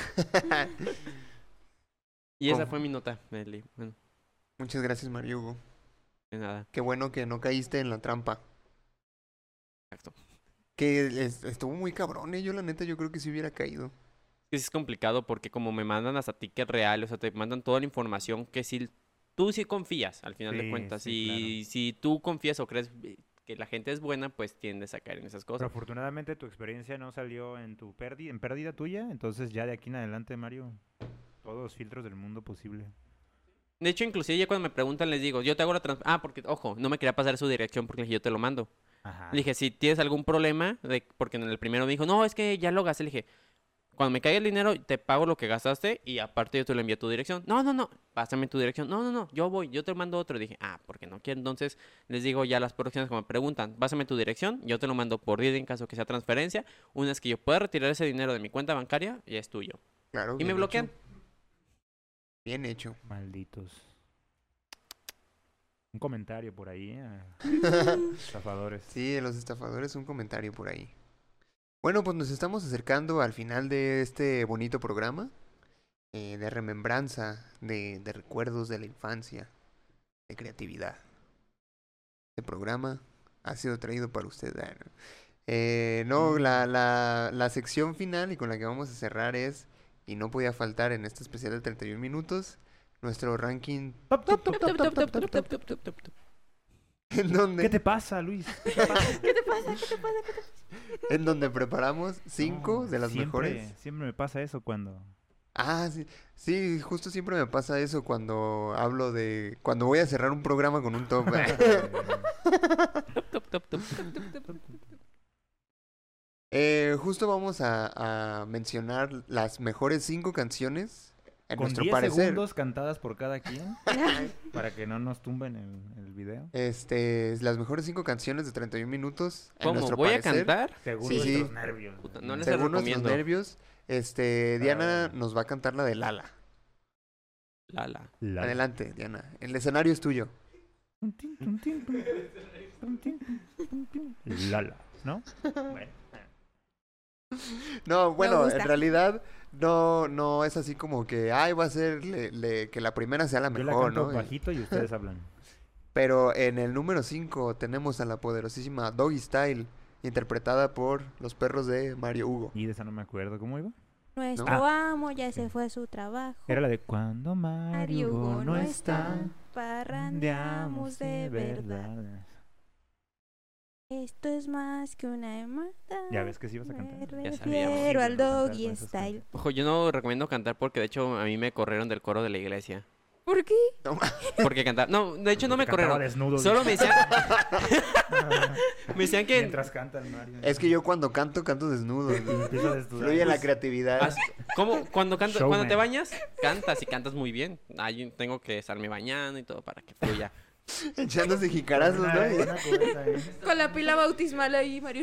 Speaker 5: Y esa
Speaker 3: ¿Cómo?
Speaker 5: fue mi nota, Meli. Bueno,
Speaker 3: Muchas gracias, Mario Hugo.
Speaker 5: de nada.
Speaker 3: Qué bueno que no caíste en la trampa.
Speaker 5: Exacto.
Speaker 3: Que es- estuvo muy cabrón, ¿eh? Yo la neta, yo creo que sí hubiera caído.
Speaker 5: Es es complicado porque como me mandan hasta tickets reales, o sea, te mandan toda la información que si tú sí confías, al final de
Speaker 2: Sí,
Speaker 5: cuentas.
Speaker 2: sí,
Speaker 5: Y si tú confías o crees eh, que la gente es buena, pues tiendes a caer en esas
Speaker 2: Pero
Speaker 5: cosas.
Speaker 2: afortunadamente tu experiencia no salió en tu pérdida, en pérdida tuya, entonces ya de aquí en adelante, Mario, todos los filtros del mundo posible.
Speaker 5: De hecho, inclusive ya cuando me preguntan les digo, yo te hago la trans... Ah, porque, ojo, no me quería pasar su dirección porque le dije, yo te lo mando.
Speaker 2: Ajá.
Speaker 5: Le dije, si tienes algún problema, de... porque en el primero me dijo, no, es que ya lo gasté. Le dije, cuando me caiga el dinero, te pago lo que gastaste y aparte yo te lo envío a tu dirección. No, no, no, pásame tu dirección. No, no, no, yo voy, yo te mando otro. Dije, ah, porque no quiero. Entonces les digo ya a las próximas que me preguntan, pásame tu dirección, yo te lo mando por día en caso que sea transferencia. Una vez que yo pueda retirar ese dinero de mi cuenta bancaria, ya es tuyo.
Speaker 3: Claro.
Speaker 5: Y
Speaker 3: bien
Speaker 5: me bloquean.
Speaker 3: hecho. Bien hecho.
Speaker 2: Malditos. Un comentario por ahí, eh, estafadores.
Speaker 3: Sí, de los estafadores, un comentario por ahí. Bueno, pues nos estamos acercando al final de este bonito programa. eh, de remembranza, de, de recuerdos de la infancia, de creatividad. Este programa ha sido traído para usted. ah, ¿no? Eh, no, la, la, la sección final y con la que vamos a cerrar es, y no podía faltar en este especial de treinta y un minutos, nuestro ranking
Speaker 2: Top, top, top,
Speaker 4: Tup, tup,
Speaker 2: top,
Speaker 4: tup,
Speaker 2: top,
Speaker 4: tup,
Speaker 2: top,
Speaker 4: tup,
Speaker 2: top.
Speaker 4: tup, tup, tup.
Speaker 3: en donde,
Speaker 2: ¿Qué te pasa, Luis? ¿Qué te pasa?
Speaker 4: ¿Qué te pasa? ¿Qué te pasa? ¿Qué te pasa?
Speaker 3: en donde preparamos cinco
Speaker 2: No,
Speaker 3: de las
Speaker 2: siempre-
Speaker 3: mejores.
Speaker 2: Siempre me pasa eso cuando...
Speaker 3: Ah, sí, sí, justo siempre me pasa eso cuando hablo de, cuando voy a cerrar un programa con un top.
Speaker 5: Tup, tup, tup.
Speaker 3: Eh, justo vamos a, a mencionar las mejores cinco canciones, en
Speaker 2: Con
Speaker 3: nuestro
Speaker 2: diez
Speaker 3: parecer.
Speaker 2: segundos cantadas por cada quien, para que no nos tumben el, el video.
Speaker 3: Este, las mejores cinco canciones de treinta y un minutos. En
Speaker 5: ¿Cómo?
Speaker 3: nuestro
Speaker 5: ¿Voy a
Speaker 3: parecer,
Speaker 5: cantar?
Speaker 2: Según
Speaker 3: Sí, sí.
Speaker 2: nuestros nervios.
Speaker 5: Puta, no les
Speaker 3: según nuestros
Speaker 5: recomiendo.
Speaker 3: nervios, este,
Speaker 2: Pero
Speaker 3: Diana
Speaker 2: bueno.
Speaker 3: nos va a cantar la de Lala.
Speaker 5: Lala.
Speaker 2: La-
Speaker 3: Adelante, Diana. El escenario es tuyo.
Speaker 2: Lala, ¿no? Bueno.
Speaker 3: No, bueno,
Speaker 4: gusta.
Speaker 3: en realidad no, no es así como que, ay, va a ser le- le- que la primera sea la
Speaker 2: Yo la
Speaker 3: mejor,
Speaker 2: canto
Speaker 3: ¿no?
Speaker 2: bajito y ustedes hablan.
Speaker 3: Pero en el número cinco tenemos a la poderosísima Doggy Style, interpretada por los perros de Mario Hugo.
Speaker 2: Y de esa no me acuerdo. ¿Cómo iba?
Speaker 4: Nuestro amo ya se fue a su trabajo.
Speaker 2: Era la de cuando Mario
Speaker 4: Mario
Speaker 2: Hugo
Speaker 4: Hugo
Speaker 2: no está,
Speaker 4: parrandeamos de verdad. Esto es más que una hermandad.
Speaker 2: Ya ves que sí ibas a
Speaker 4: Me
Speaker 2: cantar.
Speaker 5: Ya sabíamos.
Speaker 4: refiero al
Speaker 2: Sí, ibas a cantar
Speaker 4: doggy
Speaker 2: con esas
Speaker 4: style.
Speaker 5: Ojo, yo no recomiendo cantar porque de hecho a mí me corrieron del coro de la iglesia.
Speaker 4: ¿Por qué?
Speaker 5: Porque cantar. No, de hecho no me
Speaker 2: Porque cantaba
Speaker 5: corrieron.
Speaker 2: desnudo.
Speaker 5: Solo me decían. me decían que.
Speaker 2: Mientras canta el Mario.
Speaker 3: Es que yo cuando canto, canto desnudo.
Speaker 2: Empiezo a desnudar.
Speaker 3: Fluye la creatividad.
Speaker 5: As- ¿Cómo? Cuando, canto, cuando te
Speaker 2: Showman.
Speaker 5: bañas, cantas y cantas muy bien. Ahí tengo que estarme bañando y todo para que fluya.
Speaker 3: Echándose jicarazos,
Speaker 2: Una-
Speaker 3: ¿no?
Speaker 2: una cubeta, ¿eh?
Speaker 4: Con la pila bautismal ahí, Mario.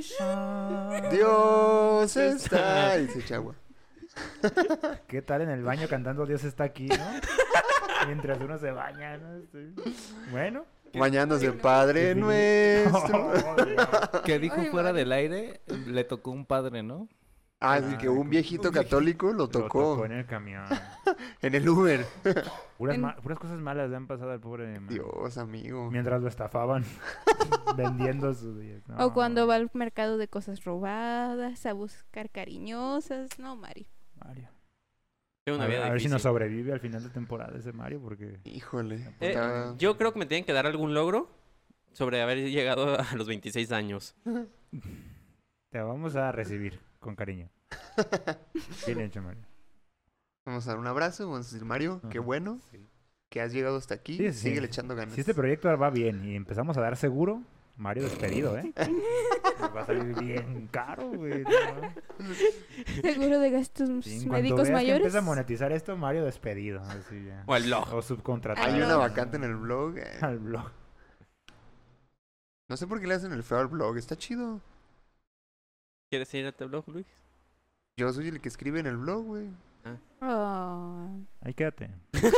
Speaker 3: Dios está. Y se echa agua.
Speaker 2: ¿Qué tal en el baño cantando Dios está aquí, no? Mientras uno se baña, ¿no? Sí. Bueno.
Speaker 3: Bañándose, Padre
Speaker 2: Qué
Speaker 3: nuestro.
Speaker 1: Que dijo
Speaker 4: Ay,
Speaker 1: fuera
Speaker 4: Mario.
Speaker 1: del aire, le tocó un padre, ¿no?
Speaker 3: Ah, así que un viejito católico lo
Speaker 2: Lo
Speaker 3: tocó
Speaker 2: tocó en el camión.
Speaker 3: en el Uber.
Speaker 2: Puras,
Speaker 4: En-
Speaker 2: ma- puras cosas malas le han pasado al pobre Mario.
Speaker 3: Dios, amigo.
Speaker 2: Mientras lo estafaban vendiendo sus días.
Speaker 4: O cuando va al mercado de cosas robadas, a buscar cariñosas. No, Mario.
Speaker 2: Mario.
Speaker 5: Tengo una
Speaker 2: A ver,
Speaker 5: vida
Speaker 2: a ver si nos
Speaker 5: difícil.
Speaker 2: sobrevive al final de temporada ese Mario, porque
Speaker 3: Híjole.
Speaker 5: Eh,
Speaker 3: está-
Speaker 5: yo creo que me tienen que dar algún logro sobre haber llegado a los veintiséis años.
Speaker 2: te vamos a recibir con cariño. Bien hecho, Mario.
Speaker 3: Vamos a dar un abrazo, vamos a decir, Mario, qué
Speaker 2: Ajá.
Speaker 3: bueno
Speaker 2: Sí.
Speaker 3: que has llegado hasta aquí.
Speaker 2: Sí, sí,
Speaker 3: Sigue
Speaker 2: sí.
Speaker 3: echando ganas.
Speaker 2: Si este proyecto va bien y empezamos a dar seguro, Mario despedido, ¿eh? Nos va a salir bien caro, güey. ¿no?
Speaker 4: Seguro de gastos
Speaker 2: Sí, en cuanto
Speaker 4: médicos
Speaker 2: veas que
Speaker 4: mayores.
Speaker 2: empieza a monetizar esto, Mario despedido. Así ya.
Speaker 5: O el blog.
Speaker 2: O subcontratado.
Speaker 3: Hay
Speaker 4: Ay,
Speaker 3: una
Speaker 4: no.
Speaker 3: vacante en el blog. eh.
Speaker 2: Al blog.
Speaker 3: No sé por qué le hacen el feo al blog. Está chido.
Speaker 5: ¿Quieres ir a tu blog, Luis?
Speaker 3: Yo soy el que escribe en el blog, güey.
Speaker 4: Oh.
Speaker 2: Ahí quédate.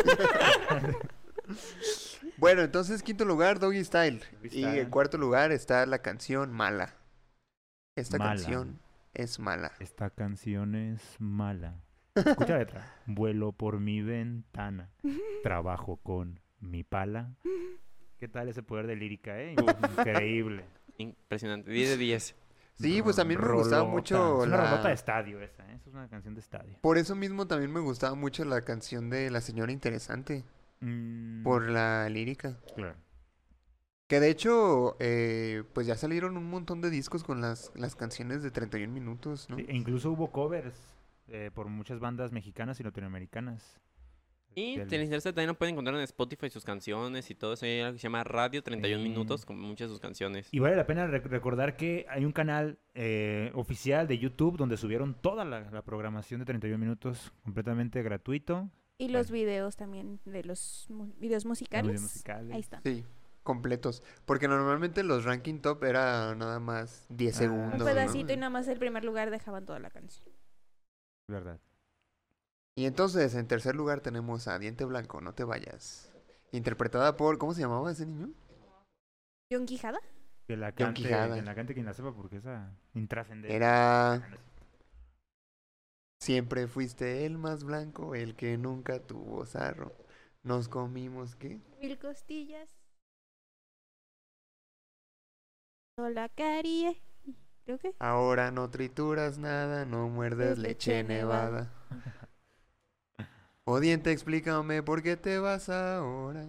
Speaker 3: Bueno, entonces, quinto lugar, Doggy Style.
Speaker 2: Doggy
Speaker 3: Y
Speaker 2: Style.
Speaker 3: en cuarto lugar está la canción Mala. Esta
Speaker 2: Mala.
Speaker 3: canción es mala.
Speaker 2: Esta canción es mala. Escucha la letra. Vuelo por mi ventana. Trabajo con mi pala. ¿Qué tal ese poder de lírica, eh? Increíble.
Speaker 5: Impresionante. diez de diez.
Speaker 3: Sí, pues también me gustaba
Speaker 2: Rolota.
Speaker 3: mucho
Speaker 2: Es una
Speaker 3: la-
Speaker 2: rolota de estadio esa, ¿eh? Esa es una canción de estadio.
Speaker 3: Por eso mismo también me gustaba mucho la canción de La Señora Interesante.
Speaker 2: Mm,
Speaker 3: Por la lírica.
Speaker 2: Claro.
Speaker 3: Que de hecho, eh, pues ya salieron un montón de discos con las, las canciones de treinta y un minutos, ¿no?
Speaker 2: Sí, e incluso hubo covers eh, por muchas bandas mexicanas y latinoamericanas.
Speaker 5: Y
Speaker 2: Del-
Speaker 5: te interesa, también lo pueden encontrar en Spotify sus canciones y todo eso. Hay algo que se llama Radio treinta y un
Speaker 2: Sí.
Speaker 5: minutos con muchas de sus canciones.
Speaker 2: Y vale la pena rec- recordar que hay un canal eh, oficial de YouTube donde subieron toda la, la programación de treinta y un minutos completamente gratuito.
Speaker 4: Y los videos también de los mu- videos musicales.
Speaker 2: Videos musicales.
Speaker 4: Ahí están.
Speaker 3: Sí, completos. Porque normalmente los ranking top era nada más diez
Speaker 2: Ah,
Speaker 3: segundos.
Speaker 4: Un
Speaker 3: ¿no?
Speaker 4: pedacito y nada más el primer lugar dejaban toda la canción.
Speaker 2: ¿Verdad?
Speaker 3: Y entonces, en tercer lugar tenemos a Diente Blanco, No Te Vayas. Interpretada por, ¿cómo se llamaba ese niño?
Speaker 4: ¿John Quijada?
Speaker 2: Que la
Speaker 3: John
Speaker 2: cante,
Speaker 3: Quijada.
Speaker 2: que la cante quien la sepa porque esa intrascendente.
Speaker 3: Era... Siempre fuiste el más blanco, el que nunca tuvo sarro. Nos comimos, ¿qué?
Speaker 4: Mil costillas. Hola, Cari. Creo que.
Speaker 3: Ahora no trituras nada, no muerdes
Speaker 4: Es
Speaker 3: leche
Speaker 4: leche nevada.
Speaker 3: nevada. O Diente, explícame por qué te vas ahora.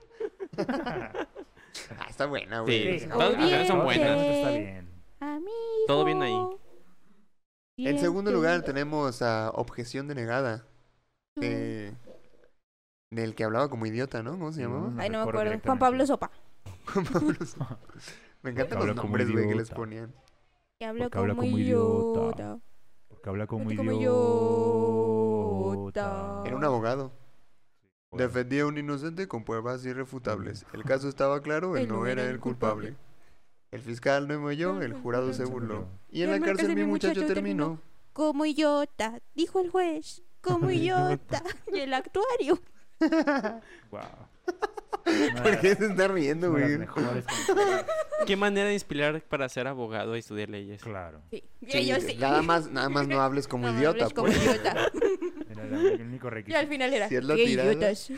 Speaker 3: Ah, está buena, güey.
Speaker 5: Sí,
Speaker 3: O sea,
Speaker 5: todas las canciones son
Speaker 4: Oriente.
Speaker 5: buenas.
Speaker 2: Está bien.
Speaker 4: Amigo.
Speaker 5: Todo bien ahí.
Speaker 3: En segundo
Speaker 4: Diente.
Speaker 3: lugar tenemos a Objeción Denegada. eh, del que hablaba como idiota, ¿no? ¿Cómo se
Speaker 2: Sí,
Speaker 3: llamaba?
Speaker 2: no
Speaker 4: Ay, no me
Speaker 2: recuerdo
Speaker 4: acuerdo. Juan Pablo
Speaker 2: directamente.
Speaker 4: Sopa.
Speaker 3: Me encantan
Speaker 2: Habla
Speaker 3: los
Speaker 2: como
Speaker 3: nombres, güey, que les
Speaker 2: idiota.
Speaker 3: ponían.
Speaker 4: Que habla
Speaker 2: Porque habla
Speaker 4: como
Speaker 2: como idiota.
Speaker 4: idiota.
Speaker 2: Porque habla como
Speaker 4: Como
Speaker 2: idiota.
Speaker 4: idiota.
Speaker 3: Era un abogado.
Speaker 2: Bueno,
Speaker 3: Defendía a un inocente con pruebas irrefutables. El caso estaba claro, él no era el culpable. El fiscal no me oyó, el jurado se burló. Y en la cárcel mi muchacho terminó.
Speaker 4: Como idiota, dijo el juez. Como idiota. Y el actuario.
Speaker 2: wow.
Speaker 3: ¿Por qué se está riendo,
Speaker 2: Una de
Speaker 3: güey?
Speaker 2: las mejores canciones.
Speaker 5: ¿Qué manera de inspirar para ser abogado y estudiar leyes?
Speaker 2: Claro.
Speaker 4: Sí. Y
Speaker 3: Sí,
Speaker 4: ellos sí.
Speaker 3: Nada más, nada más no hables como
Speaker 4: No,
Speaker 3: idiota,
Speaker 4: hables como
Speaker 3: pues.
Speaker 4: idiota.
Speaker 2: Era la- el único
Speaker 4: Y
Speaker 2: requisito.
Speaker 4: al final era.
Speaker 3: Si es la
Speaker 4: "Qué
Speaker 3: tirada".
Speaker 4: idiotas.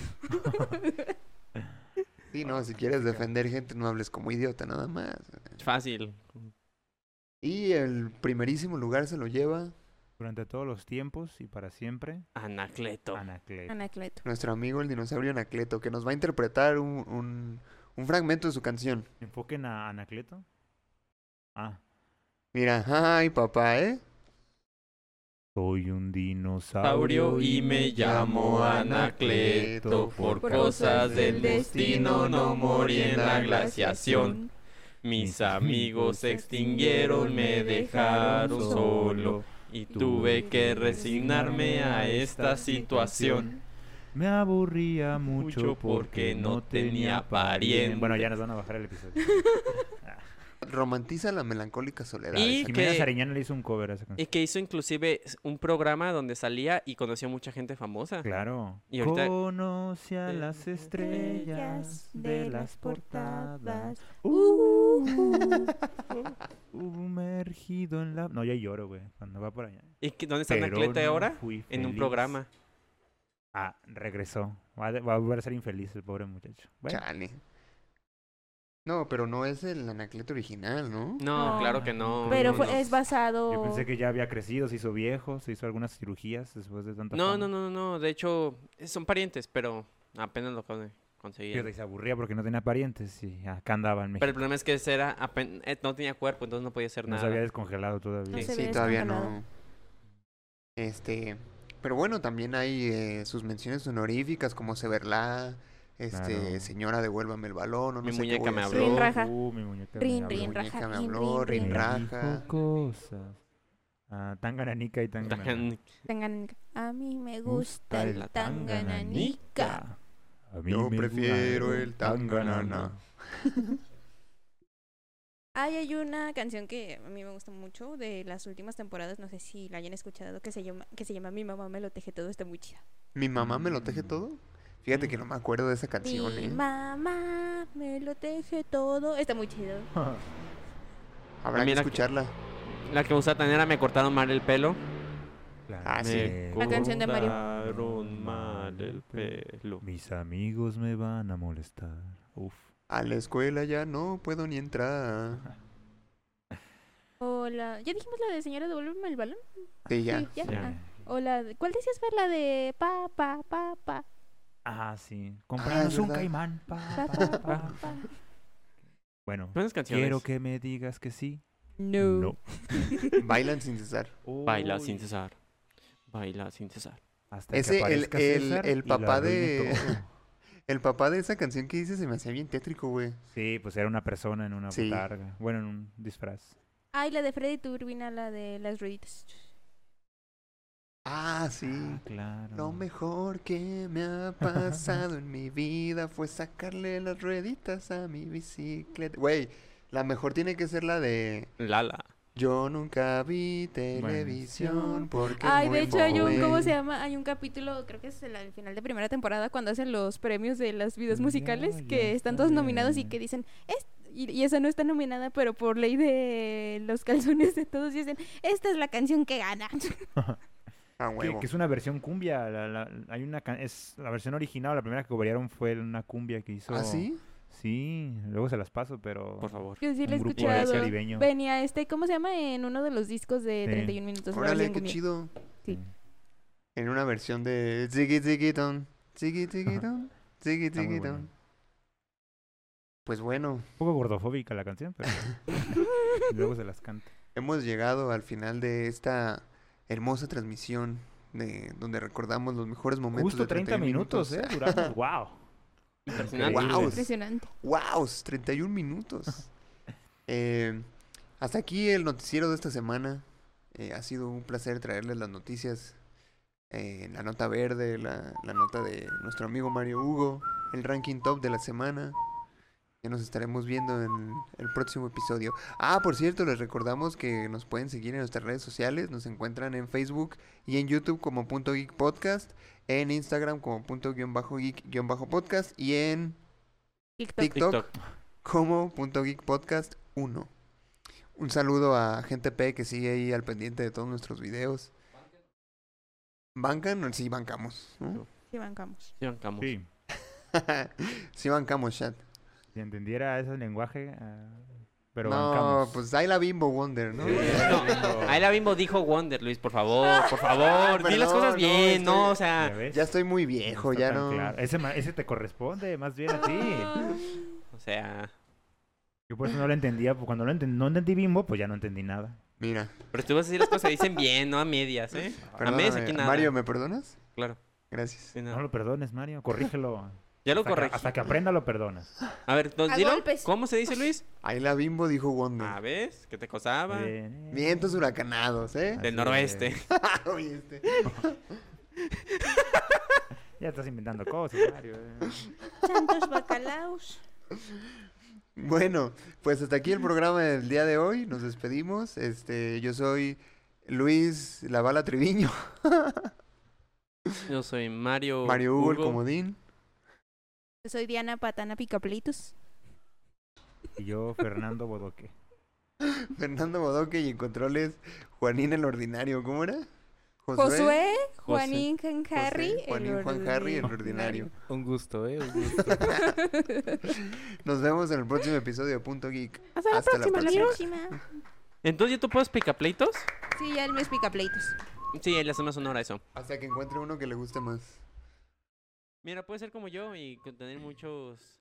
Speaker 3: Sí, no, si quieres defender gente, no hables como idiota, nada más.
Speaker 5: Fácil.
Speaker 3: Y el primerísimo lugar se lo lleva
Speaker 2: Durante todos los tiempos y para siempre,
Speaker 5: Anacleto.
Speaker 2: Anacleto.
Speaker 4: Anacleto.
Speaker 3: nuestro amigo el dinosaurio Anacleto, que nos va a interpretar un, un, un fragmento de su canción.
Speaker 2: Enfoquen a Anacleto. Ah.
Speaker 3: Mira, ay, papá, ¿eh?
Speaker 2: Soy un
Speaker 5: Saurio
Speaker 2: dinosaurio
Speaker 5: y me llamo Anacleto. Por cosas del destino no morí en la glaciación. Mis amigos se extinguieron, me dejaron solo. Y tuve que resignarme a esta situación.
Speaker 2: Me aburría
Speaker 5: Mucho
Speaker 2: mucho
Speaker 5: porque
Speaker 2: porque
Speaker 5: no
Speaker 2: no
Speaker 5: tenía
Speaker 2: tenía
Speaker 5: pariente.
Speaker 2: pariente. Bueno, ya nos van a bajar el episodio.
Speaker 3: Romantiza la melancólica soledad.
Speaker 5: Y
Speaker 3: esa
Speaker 2: Jimena
Speaker 5: que-
Speaker 2: Sariñana le hizo un cover a esa
Speaker 5: Y
Speaker 2: canción.
Speaker 5: que hizo inclusive un programa donde salía y conoció mucha gente famosa.
Speaker 2: Claro.
Speaker 5: Y ahorita-
Speaker 2: Conoce a
Speaker 5: Eh,
Speaker 2: las estrellas de las portadas.
Speaker 4: Uh,
Speaker 2: Sumergido en la... No, ya lloro, güey, cuando va por allá.
Speaker 5: ¿Y que, dónde está
Speaker 2: Pero
Speaker 5: Anacleto
Speaker 2: no
Speaker 5: ahora?
Speaker 2: fui
Speaker 5: En un
Speaker 2: feliz.
Speaker 5: programa.
Speaker 2: Ah, regresó. Va a, va a volver a ser infeliz el pobre muchacho. Bueno,
Speaker 3: Chale. No, pero no es el Anacleto original, ¿no?
Speaker 5: No,
Speaker 4: No.
Speaker 5: claro que no.
Speaker 4: Pero
Speaker 5: no,
Speaker 4: fue,
Speaker 5: no.
Speaker 4: es basado.
Speaker 2: yo pensé que ya había crecido, se hizo viejo, se hizo algunas cirugías después de tanta
Speaker 5: No,
Speaker 2: fama.
Speaker 5: no, no, no, no. De hecho, son parientes, pero apenas lo acabo de conseguir.
Speaker 2: Fíjate, se aburría porque no tenía parientes y acá andaba en México.
Speaker 5: Pero el problema es que ese era apen- eh, no tenía cuerpo, entonces no podía hacer
Speaker 2: No se
Speaker 5: nada.
Speaker 2: había descongelado todavía.
Speaker 4: No
Speaker 5: Sí,
Speaker 4: se
Speaker 3: Sí,
Speaker 4: ve
Speaker 3: todavía
Speaker 4: descongelado.
Speaker 3: no. Este, pero bueno, también hay eh, sus menciones honoríficas como Severla, este,
Speaker 2: Claro.
Speaker 3: señora, devuélvame el balón, o no
Speaker 5: Mi
Speaker 3: sé qué
Speaker 5: muñeca
Speaker 3: voy a
Speaker 5: me
Speaker 3: hacer.
Speaker 5: habló.
Speaker 4: Rin raja.
Speaker 2: Uh, mi muñeca
Speaker 4: Rin,
Speaker 2: me habló.
Speaker 4: rin,
Speaker 3: Mi
Speaker 4: raja.
Speaker 3: muñeca me
Speaker 4: rin,
Speaker 3: habló,
Speaker 4: rin,
Speaker 3: rin,
Speaker 2: Me
Speaker 3: raja.
Speaker 2: dijo cosas. Ah, tangananica y tangananica.
Speaker 4: Tangan- A mí me
Speaker 2: Gusta
Speaker 4: gusta el tangananica.
Speaker 2: A mí
Speaker 3: Yo
Speaker 2: me
Speaker 3: prefiero
Speaker 2: gusta
Speaker 3: el tanganana.
Speaker 4: Ay, hay una canción que a mí me gusta mucho de las últimas temporadas, no sé si la hayan escuchado, que se llama, que se llama Mi mamá me lo teje todo, está muy chida.
Speaker 3: ¿Mi mamá me lo teje todo? Fíjate que no me acuerdo de esa canción,
Speaker 4: Mi
Speaker 3: ¿eh?
Speaker 4: mamá me lo teje todo, está muy chido.
Speaker 3: Habrá que
Speaker 5: Mira que-
Speaker 3: escucharla.
Speaker 5: La que me gusta también era Me cortaron mal el pelo.
Speaker 2: Claro.
Speaker 3: Ah, sí.
Speaker 2: Me
Speaker 4: La canción de Mario.
Speaker 5: cortaron mal el pelo.
Speaker 2: Mis amigos me van a molestar. Uf.
Speaker 3: A la escuela ya no puedo ni entrar.
Speaker 4: Hola, ¿ya dijimos la de señora devuélveme el balón?
Speaker 3: Sí, ya.
Speaker 4: Sí, ya.
Speaker 5: Ya.
Speaker 4: Ah, o la de- ¿cuál decías ver la de pa pa pa pa
Speaker 2: Ah, sí.
Speaker 3: Ah,
Speaker 2: Compramos
Speaker 3: es
Speaker 2: un
Speaker 3: verdad.
Speaker 2: caimán. Pa,
Speaker 4: pa
Speaker 2: pa,
Speaker 4: pa
Speaker 2: pa,
Speaker 4: pa
Speaker 2: pa.
Speaker 4: pa?
Speaker 2: Bueno,
Speaker 5: Buenas canciones.
Speaker 2: quiero que me digas que sí.
Speaker 4: No.
Speaker 3: Bailan sin cesar.
Speaker 5: Baila
Speaker 2: Uy,
Speaker 5: sin cesar. Baila sin cesar.
Speaker 2: hasta que
Speaker 3: Ese, el,
Speaker 2: aparezca
Speaker 3: el,
Speaker 2: César
Speaker 3: el
Speaker 2: y lo
Speaker 3: papá
Speaker 2: arruine
Speaker 3: de...
Speaker 2: todo.
Speaker 3: El papá de esa canción que dice se me hacía bien tétrico, güey.
Speaker 2: Sí, pues era una persona en una
Speaker 3: Sí.
Speaker 2: botarga. Bueno, en un disfraz.
Speaker 4: Ay, la de Freddy Turbina, la de las rueditas.
Speaker 3: Ah, sí.
Speaker 2: Ah, claro.
Speaker 3: Lo mejor que me ha pasado en mi vida fue sacarle las rueditas a mi bicicleta. Güey, la mejor tiene que ser la de...
Speaker 5: Lala.
Speaker 3: Yo nunca vi televisión porque es
Speaker 4: Ay,
Speaker 3: muy
Speaker 4: de hecho hay un, ¿cómo
Speaker 3: fome.
Speaker 4: se llama? Hay un capítulo, creo que es el, al final de primera temporada, cuando hacen los premios de los videos
Speaker 2: Ya,
Speaker 4: musicales,
Speaker 2: ya
Speaker 4: que están
Speaker 2: está
Speaker 4: todos nominados y
Speaker 2: bien.
Speaker 4: que dicen, "Es-", y, y esa no está nominada, pero por ley de los calzones de todos dicen, esta es la canción que gana.
Speaker 3: A
Speaker 2: Que,
Speaker 3: huevo.
Speaker 2: que es una versión cumbia. La, la- hay una can- es la versión original, la primera que cobraron fue una cumbia que hizo.
Speaker 3: ¿Ah, sí?
Speaker 2: Sí, luego se las paso, pero
Speaker 5: Por favor.
Speaker 4: Yo sí la he
Speaker 2: un grupo
Speaker 4: escuchado.
Speaker 2: caribeño.
Speaker 4: Venía este, ¿cómo se llama? En uno de los discos de
Speaker 2: Sí.
Speaker 4: treinta y un minutos. la
Speaker 3: Órale,
Speaker 4: versión
Speaker 3: qué
Speaker 4: cumbia.
Speaker 3: chido.
Speaker 4: Sí.
Speaker 3: En una versión de Ziggy Ziggy Don. Ziggy Ziggy Don. Ziggy
Speaker 2: Está muy
Speaker 3: Ziggy
Speaker 2: buena.
Speaker 3: Don. Pues bueno,
Speaker 2: Un poco gordofóbica la canción, pero luego se las canta.
Speaker 3: hemos llegado al final de esta hermosa transmisión de donde recordamos los mejores momentos
Speaker 2: Justo
Speaker 3: de
Speaker 2: treinta
Speaker 3: treinta y un
Speaker 2: minutos, ¿eh? Duramos, wow.
Speaker 5: Impresionante.
Speaker 3: Guau.
Speaker 4: Impresionante.
Speaker 3: ¡Wow! treinta y un minutos. Eh, hasta aquí el noticiero de esta semana. Eh, ha sido un placer traerles las noticias. eh, la nota verde, la, la nota de nuestro amigo Mario Hugo, el ranking top de la semana. Ya nos estaremos viendo en el próximo episodio. Ah, por cierto, les recordamos que nos pueden seguir en nuestras redes sociales. Nos encuentran en Facebook y en YouTube como Punto Geek Podcast. En Instagram como Punto guión bajo Geek guión bajo Podcast. Y en
Speaker 4: TikTok.
Speaker 3: TikTok,
Speaker 5: TikTok.
Speaker 3: como Punto Geek Podcast uno. Un saludo a Gente P que sigue ahí al pendiente de todos nuestros videos. ¿Bancan? Sí, bancamos. ¿no?
Speaker 4: Sí, bancamos.
Speaker 5: Sí, bancamos.
Speaker 2: Sí,
Speaker 3: Sí, bancamos, chat.
Speaker 2: si entendiera ese lenguaje, ah, pero
Speaker 3: no,
Speaker 2: bancamos.
Speaker 3: pues ahí la Bimbo Wonder, ¿no?
Speaker 2: Sí.
Speaker 5: No, ahí la Bimbo dijo Wonder, Luis, por favor, por favor, di las
Speaker 3: Perdón,
Speaker 5: cosas
Speaker 3: no,
Speaker 5: bien,
Speaker 3: estoy-
Speaker 5: no, o
Speaker 2: ¿Ya
Speaker 5: sea,
Speaker 2: ves?
Speaker 3: Ya estoy muy
Speaker 2: No
Speaker 3: viejo,
Speaker 2: está
Speaker 3: ya
Speaker 2: tan
Speaker 3: no.
Speaker 2: claro. Ese, ma- ese te corresponde, más bien a ti.
Speaker 5: o sea,
Speaker 2: Yo por eso no lo entendía, pues cuando lo enten- no entendí Bimbo, pues ya no entendí nada.
Speaker 3: Mira,
Speaker 5: pero tú vas a decir las cosas se dicen bien, no a medias, ¿eh? A medias
Speaker 3: perdóname.
Speaker 5: aquí nada.
Speaker 3: Mario, ¿me perdonas?
Speaker 5: Claro.
Speaker 3: Gracias.
Speaker 5: sí, nada.
Speaker 2: No lo perdones, Mario, corrígelo.
Speaker 5: Ya lo
Speaker 2: Hasta que-
Speaker 5: corregí.
Speaker 2: Hasta que aprenda lo perdonas.
Speaker 5: A ver, entonces,
Speaker 4: A
Speaker 5: dilo.
Speaker 4: golpes.
Speaker 5: ¿Cómo se dice, Luis?
Speaker 3: Ahí la Bimbo dijo Wonder.
Speaker 5: A ver, ¿qué te cosaba?
Speaker 2: Bien, eh.
Speaker 3: Vientos huracanados, ¿eh?
Speaker 2: Así
Speaker 5: Del noroeste.
Speaker 2: es.
Speaker 3: Oye, este.
Speaker 2: Ya estás inventando cosas, Mario. eh.
Speaker 4: Santos bacalaos.
Speaker 3: Bueno, pues hasta aquí el programa del día de hoy. Nos despedimos. Este, yo soy Luis La Bala Treviño.
Speaker 5: Yo soy Mario.
Speaker 3: Mario Hugo, el comodín.
Speaker 4: Yo soy Diana Patana Picapleitos.
Speaker 2: Y yo, Fernando Bodoque.
Speaker 3: Fernando Bodoque y en controles Juanín el Ordinario. ¿Cómo era?
Speaker 4: Josué, Juanín, Juan Harry,
Speaker 3: José, Juanín,
Speaker 4: el
Speaker 3: Juan Harry, el
Speaker 4: ordinario.
Speaker 3: Ordinario.
Speaker 1: Un gusto, ¿eh? Un gusto.
Speaker 3: Nos vemos en el próximo episodio de Punto Geek.
Speaker 4: Hasta la
Speaker 3: Hasta la
Speaker 4: próxima,
Speaker 3: próxima.
Speaker 4: la próxima.
Speaker 5: Entonces, ¿ya tú puedes picapleitos?
Speaker 4: Sí, ya el Luis Picapleitos.
Speaker 5: Sí, le hacemos honor a eso.
Speaker 3: Hasta que encuentre uno que le guste más.
Speaker 5: Mira, puede ser como yo y tener muchos